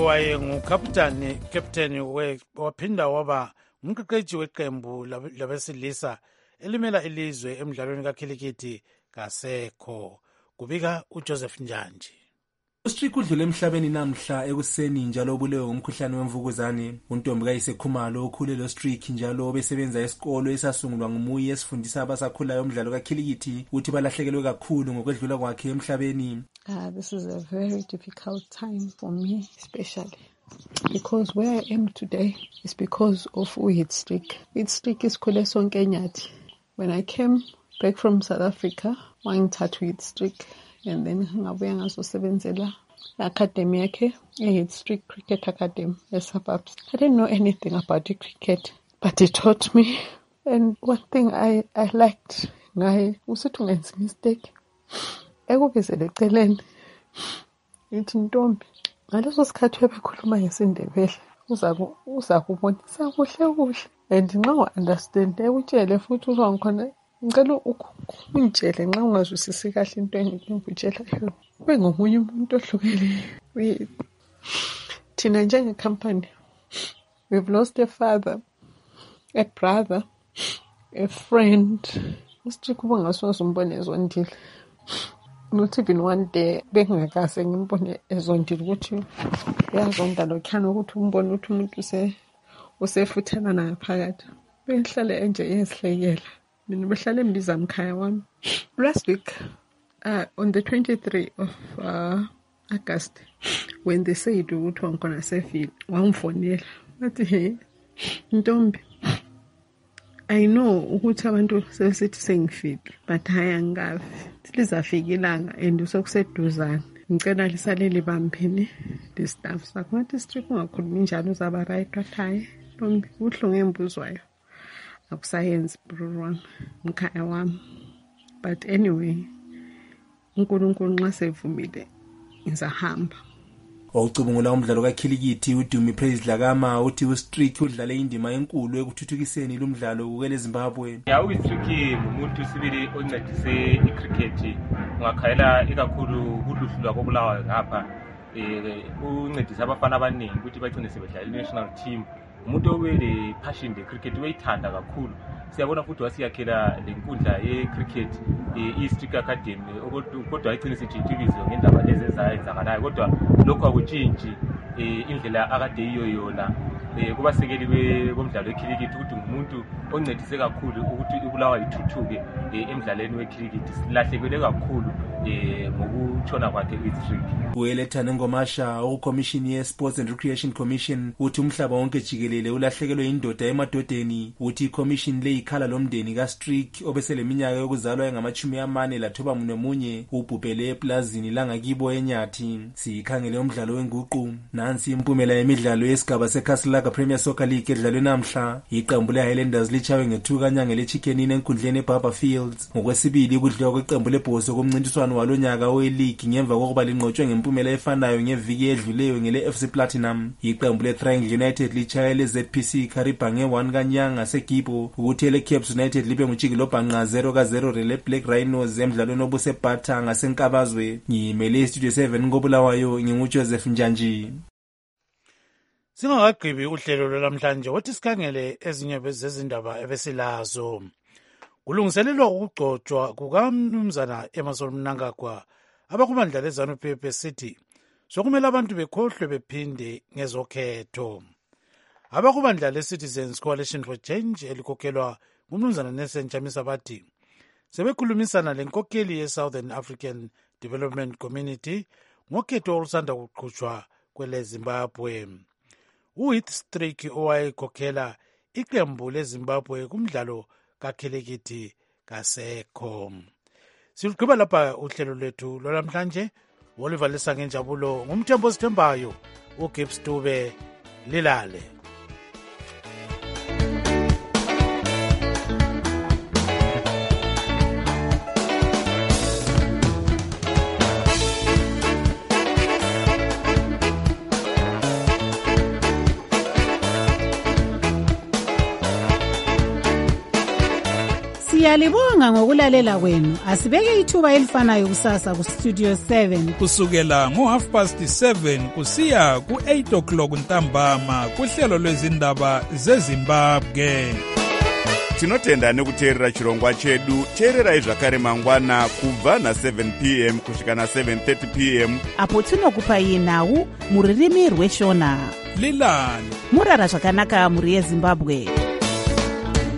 [SPEAKER 17] captain waphinda waba umqeqeshi weqembu labesilisa elimela ilizwe emidlalweni kakhilikithi kasekho. Kubika uJoseph Njanji.
[SPEAKER 8] uStrick udlule emhlabeni namhla ekuseni njalo obulewe ngomkhuhlane wemvukuzane. Untombi kayisekhumalo okhulele uStrick njalo obesebenza esikolo esasungulwa ngumuye esifundisa abasakhulayo umdlalo kakhilikithi uthi balahlekelwe kakhulu ngokwedlula kwakhe emhlabeni.
[SPEAKER 9] This is a very difficult time for me, especially because where I am today is because of uHeath Strick. uHeath Strick is khule sonke nyathi. When I came back from South Africa, wangithatha uHeath Strick and then ngabuya ngazosebenzela academy yakhe, uHeath Strick Cricket Academy eSuburbs. I didn't know anything about the cricket, but he taught me. And one thing I liked ngaye usithi ungenza mistake ekubizele eceleni ithi Ntombi, ngaleso sikhathi uyabekhuluma ngesindebele uza kubonisa kuhle kuhle, and nxa u-understand ekutshele futhi uzangikhona ngicela ungitshele nxa ungazwisisi kahle into engikutshela yona, ube ngomunye umuntu ohlukile. Thina njenge-company we've lost a father, a brother, a friend. uStrick ubungasoze umbone ezondile, not even one day bengingakaze ngimbone ezondile ukuthi uyazonda lokhana ukuthi umbone ukuthi umuntu usefuthana naphakathi. Bengihlale enje yezihlekela, mina behlale embiza mkhaya wami. Last week on the 23 of August, when they said ukuthi wangkhona sefile, wangifonela wathi hey Ntombi, I know ukuthi abantu sesithi sengifile, but hayi angafi lizafika ilanga and usokuseduzana, ngicela lisale libambene the staff sakho. Ngathi Strick ungakhulumi njalo uzaba right wathi hayi Ntombi, ubuhlungu embuzwayo akusayenzi bro wami, mkhaya wami. But anyway, uNkulunkulu nxa sevumile ngizahamba.
[SPEAKER 8] Wawucubungula umdlalo kakhilikithi uDumi Praise Dlakama uthi uStrick udlale indima enkulu ekuthuthukiseni lumdlalo kukele Zimbabwe.
[SPEAKER 23] uStrick ngumuntu sibili oncedise icricket ngakhayela ikakhulu kuluhlu lwakobulawayo ngapha, uncedise abafana abaningi ukuthi bagcine sebedlala i-national team. Umuntu obele passion cricket uyayithanda kakhulu. Siyabona futhi wasiyakhela lenkundla ye-cricket i-Strick Academy, kodwa ayigcine sijitshikizwe ngendaba lezi ezenzakalayo, kodwa lokho akutshintshi indlela akade yiyo yona kubasekeli bomdlalo wekhilikithi ukuthi ngumuntu oncedise kakhulu ukuthi uBulawayo ithuthuke emdlalweni wekhilikithi. Silahlekelwe kakhulu ngokutshona kwakhe uStrick.
[SPEAKER 8] Uelethane Ngomasha okuCommission ye-Sports and Recreation Commission uthi umhlaba wonke jikelele ulahlekelwe indoda emadodeni, uthi iCommission le ikhala lomndeni kaStrick obeseleminyaka yokuzalwa engama-49 ubhubhele eplazini langakibo eNyathi. Sikhangele umdlalo wenguqu, nansi impumela yemidlalo yesigaba seKhaslaga Premier Soccer League edlalwe namhla. Iqembu le-Highlanders lichawe ngethuka nyanga leChickenini enkundleni eBarber Fields. Ngokwesibili kudliwa kweqembu lebhoso kumncintiswano walonyaka we-league ngemva kokuba linqotshwe ngempumela efanayo ngeviki edluleyo ngele-FC Platinum. Iqembu le-Triangle United lichaye le-ZPC Kariba nge-1 kanyanga seGibo, ukuthi ele-Caps United libe nguTshikilo Bhanqa 0-0 le-Black Rhinos emdlalweni obusebhatha ngasenkabazwe. Ngimele iStudio 7 koBulawayo, nginguJoseph Njanji.
[SPEAKER 17] Singakagqibi uhlelo lwalamhlanje wathi sikhangele ezinye zezindaba ebesilazo. Kulungiselelwa ukugcotshwa kukaMnumzana Emmerson Mnangagwa abakumandla leZANU-PF besithi sokumele abantu bekhohlwe bephinde ngezokhetho. Abakubandla le-Citizens Coalition for Change elikhokhelwa nguMnumzana Nelson Chamisa bathi sebekhulumisana lenkokheli ye-Southern African Development Community ngokhetho olusanda kuqhutshwa kwele Zimbabwe. uHeath Strick owayekhokhela iqembu leZimbabwe kumdlalo kakhilikithi kasekho. Siluqhuba lapha uhlelo lwethu lwalamhlanje. Oliver Lesangenjabulo ngumthembo osithembayo, uGibbs Dube lilale.
[SPEAKER 4] Siyalibonga ngokulalela kwenu. Asibeke ithuba elifanayo kusasa ku Studio 7
[SPEAKER 3] kusukela ngo7:30 kusiya ku8 o'clock ntambama kuhlelo lwezindaba zeZimbabwe.
[SPEAKER 10] Tinotenda nekuteerera chirongwa chedu. Teererai zvakare mangwana kubva na7 p.m. kusvika na7:30 p.m.
[SPEAKER 2] apo tinokupai nhau muririmi rweshona.
[SPEAKER 3] Lilani
[SPEAKER 2] murara zvakanaka muri yeZimbabwe.